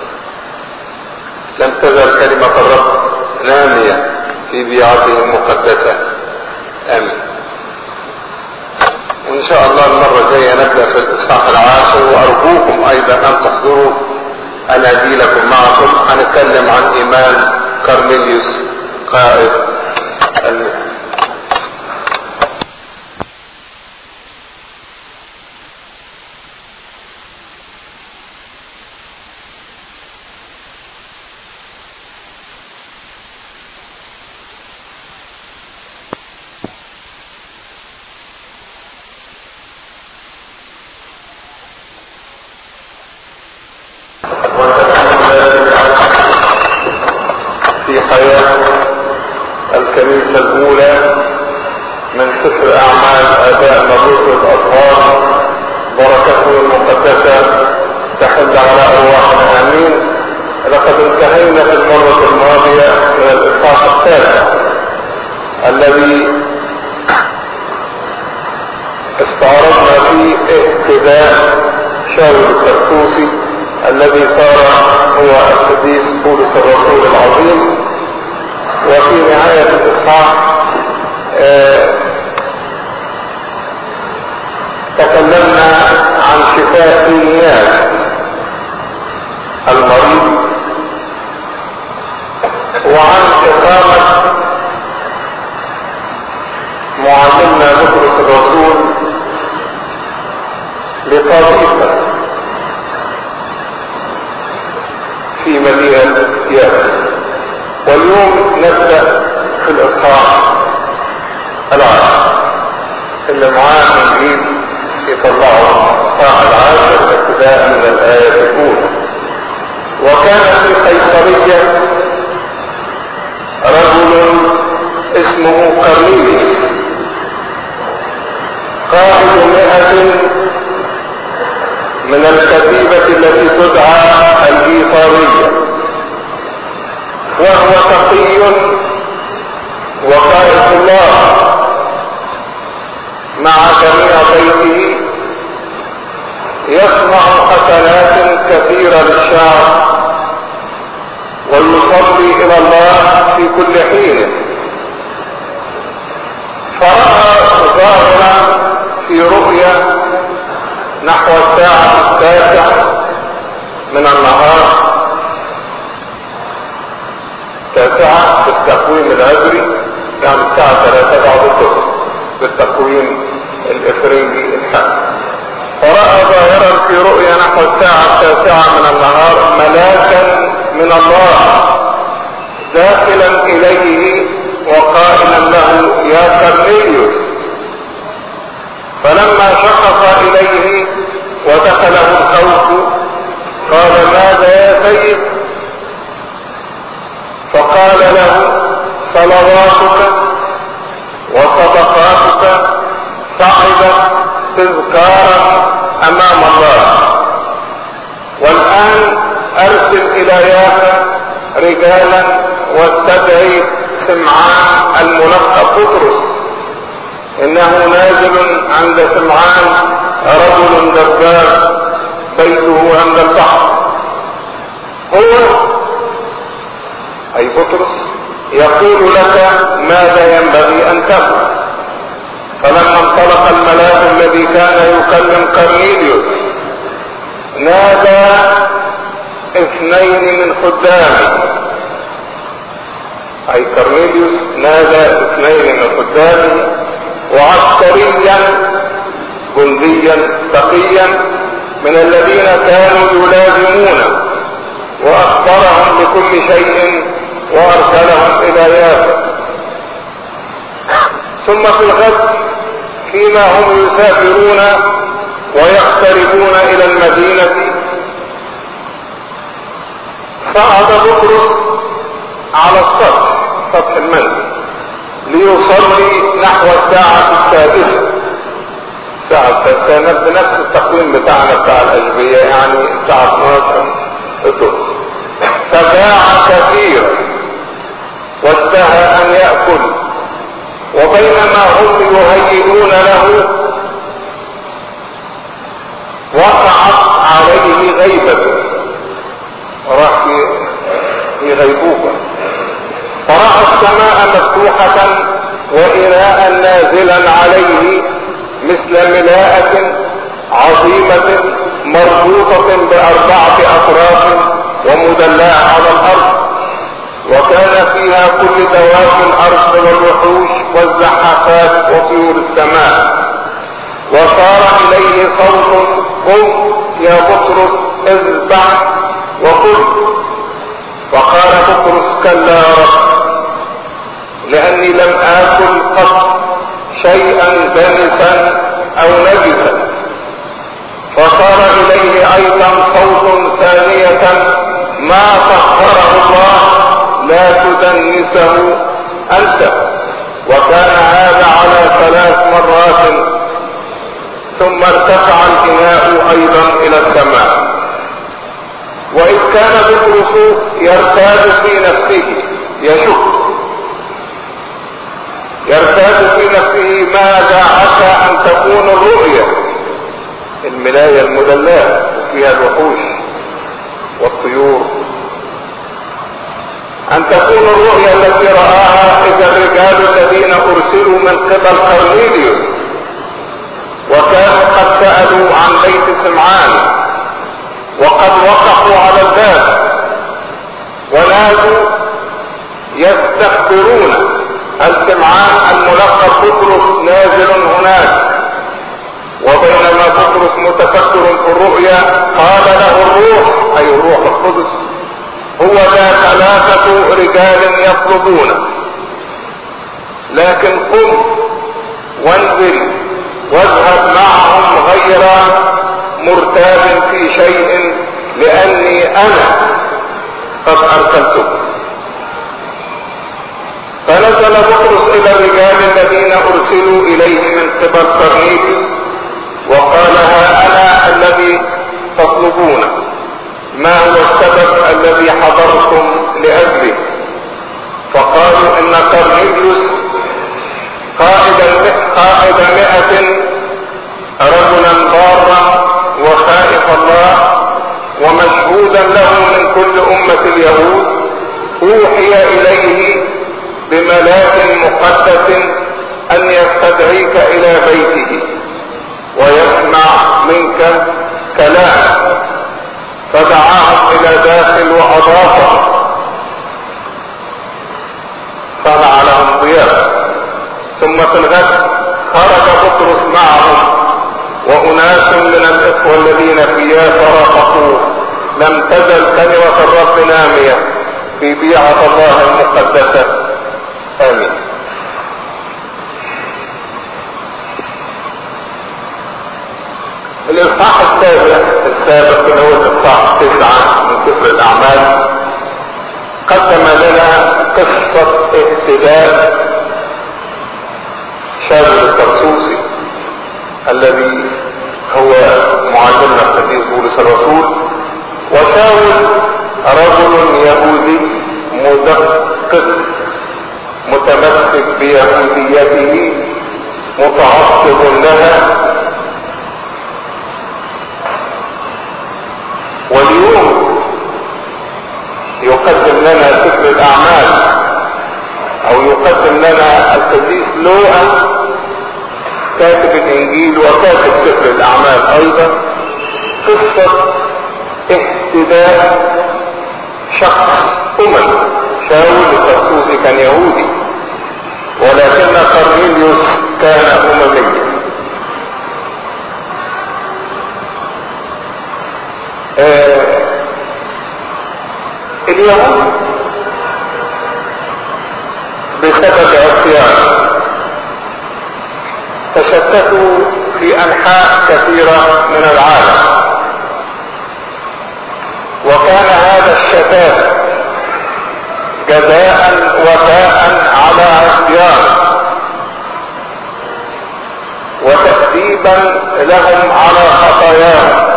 لم تزل كلمة الرب نامية في بيعته المقدسة. آمين. وإن شاء الله المرة الجاية نبدأ في الإصحاح العاشر، وأرجوكم أيضا أن تحضروا أناجيلكم معكم. هنتكلم عن إيمان كارنيليوس قائد المسيح. الكنيسة الأولى من سفر أعمال آباء الرسل الأطهار، بركته المقدسة تحل على أرواحنا آمين. لقد انتهينا في المرة الماضية من الإصحاح التاسع الذي استعرضنا فيه اهتداء شاول الترسوسي الذي صار هو القديس بولس الرسول العظيم. وفي نهاية الإصحاح آه تكلمنا عن شفاء إينياس المريض، وعن إقامة معلمنا بطرس الرسول لطائفة في مدينة يافا. واليوم نبدأ في الإصحاح العاشر اللي معاه انجيل يطلعوا الإصحاح العاشر ابتداء من الآية الأولى. وكان في قيصرية رجل اسمه قرنيليوس قائد مئة من الكتيبة التي تدعى الإيطالية، وهو تقي وخائف الله مع جميع بيته، يصنع حسنات كثيرة للشعب ويصلي إلى الله في كل حين. فرأى ظاهرا في رؤيا نحو الساعة التاسعة من النهار، تاسعة بالتقويم الهجري، يعني الساعة ثلاثة بعد الظهر بالتقويم الإفرنجي الحالي. فرأى ظاهرا في رؤيا نحو الساعة التاسعة من النهار ملاكا من الله داخلا إليه وقائلا له يا كرنيليوس. فلما شخص إليه ودخله الخوف قال ماذا يا سيد؟ فقال له صلواتك وصدقاتك صعدت تذكارا امام الله، والان ارسل الى يافا رجالا واستدعي سمعان الملقب بطرس، انه نازل عند سمعان رجل دبار بيته عند البحر. هو اي بطرس يقول لك ماذا ينبغي ان تفعل. فلما انطلق الملاك الذي كان يكلم قرنيليوس نادى اثنين من خدامه، اي قرنيليوس نادى اثنين من خدامه وعسكريا جنديا تقيا من الذين كانوا يلازمونه، واخبرهم بكل شيء وارسلهم الى يافا. ثم في الغد فيما هم يسافرون ويقتربون الى المدينة صعد بطرس على السطح سطح المنزل ليصلي نحو الساعة السادسة. الساعة السادسة بنفس التقويم بتاعنا بتاع الأجبية، يعني الساعة اثناشر الظهر. فجاع كثيرا واشتهى أن يأكل، وبينما هم يهيئون له وقعت عليه غيبته، راح في غيبوبة، فرأى السماء مفتوحة وإناء نازلا عليه مثل ملاءة عظيمة مربوطة بأربعة أطراف ومدلعة على الأرض، وكان فيها كل دواب الأرض والوحوش والزحافات وطيور السماء. وصار إليه صوت: قم يا بطرس اذبح وكل. فقال بطرس: كلا يا رب، لأني لم آكل قط شيئا دنسا أو نجسا. فصار إليه أيضا صوت ثانية: ما طهره الله لا تدنسه أنت. وكان هذا على ثلاث مرات، ثم ارتفع الإناء أيضا إلى السماء. وإذ كان بطرس يرتاد في نفسه يشك يرتاد في نفسه ماذا عسى أن تكون الرؤيا، الملاية المدلعة فيها الوحوش والطيور، أن تكون الرؤيا التي رآها إذا الرجال الذين أرسلوا من قبل قرنيليوس وكانوا قد سألوا عن بيت سمعان وقد وقفوا على الباب ونادوا يستخبرون: السمعان الملقب بطرس نازل هناك. وبينما بطرس متفكر في الرؤيا قال له الروح، أي الروح القدس: هو ذا ثلاثة رجال يطلبونه، لكن قم وانزل واذهب معهم غير مرتاب في شيء، لأني أنا قد أرسلتك. فنزل بطرس إلى الرجال الذين أرسلوا إليه من قبل قرنيليوس وقال: ها أنا الذي تطلبونه، ما هو السبب الذي حضرتم لأجله؟ فقالوا: إن قرنيليوس قائد قائد مئة رجلا بارا وخائف الله ومشهودا له من كل أمة اليهود، أوحي إليه بملاك مقدس أن يستدعيك إلى بيته ويسمع منك كلام. فدعاهم إلى داخل وأضافهم، صنع لهم ضيافة. ثم في الغد خرج بطرس معهم وأناس من الإخوة الذين في يافا رافقوه. لم تزل كلمة الرب نامية في بيعة الله المقدسة. آمين. الإصحاح السابع السابق اللي هو الإصحاح تسعة من سفر الأعمال قدم لنا قصة اهتداء شاول الترسوسي الذي هو معلمنا القديس بولس الرسول. وشاول رجل يهودي مدقق متمسك بيهوديته متعصب لها. واليوم يقدم لنا سفر الاعمال او يقدم لنا القديس لوقا كاتب الانجيل وكاتب سفر الاعمال ايضا قصة اهتداء شخص امم. شاول الترسوسي كان يهودي ولكن قرنيليوس كان امميا. آه اليهود بسبب عصيان تشتتوا في انحاء كثيرة من العالم، وكان هذا الشتات جزاء وفاء على عصيان وتأديبا لهم على خطاياهم.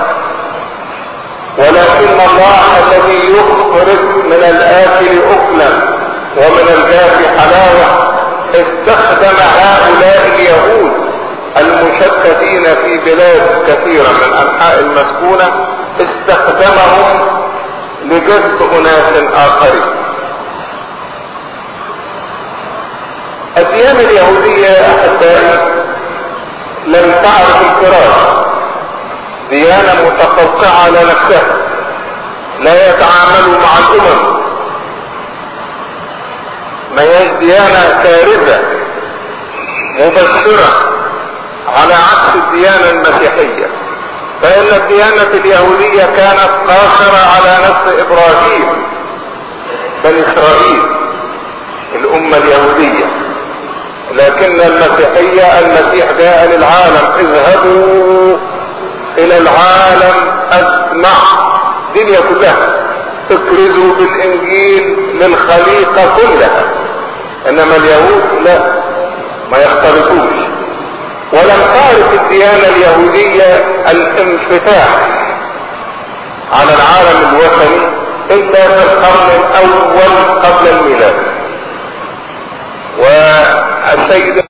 ولكن الله الذي يخرج من الآكل أكلا ومن الجاف حلاوة استخدم هؤلاء اليهود المشتتين في بلاد كثيرة من أنحاء المسكونة، استخدمهم لجذب أناس آخرين. الديانة اليهودية أحبائي لم تعرف الفراغ، ديانة متقوقعة على نفسها، لا يتعاملوا مع الأمم، ما هي ديانة كارثة مبشرة على عكس الديانة المسيحية. فإن الديانة اليهودية كانت قاصرة على نفس إبراهيم بني إسرائيل الأمة اليهودية، لكن المسيحية المسيح جاء للعالم اذهبوا إلى العالم أجمع، الدنيا كلها اكرزوا بالإنجيل للخليقة كلها. إنما اليهود لا، ما يختلطوش. ولم تعرف الديانة اليهودية الانفتاح على العالم الوثني إلا في القرن الأول قبل الميلاد. والسيد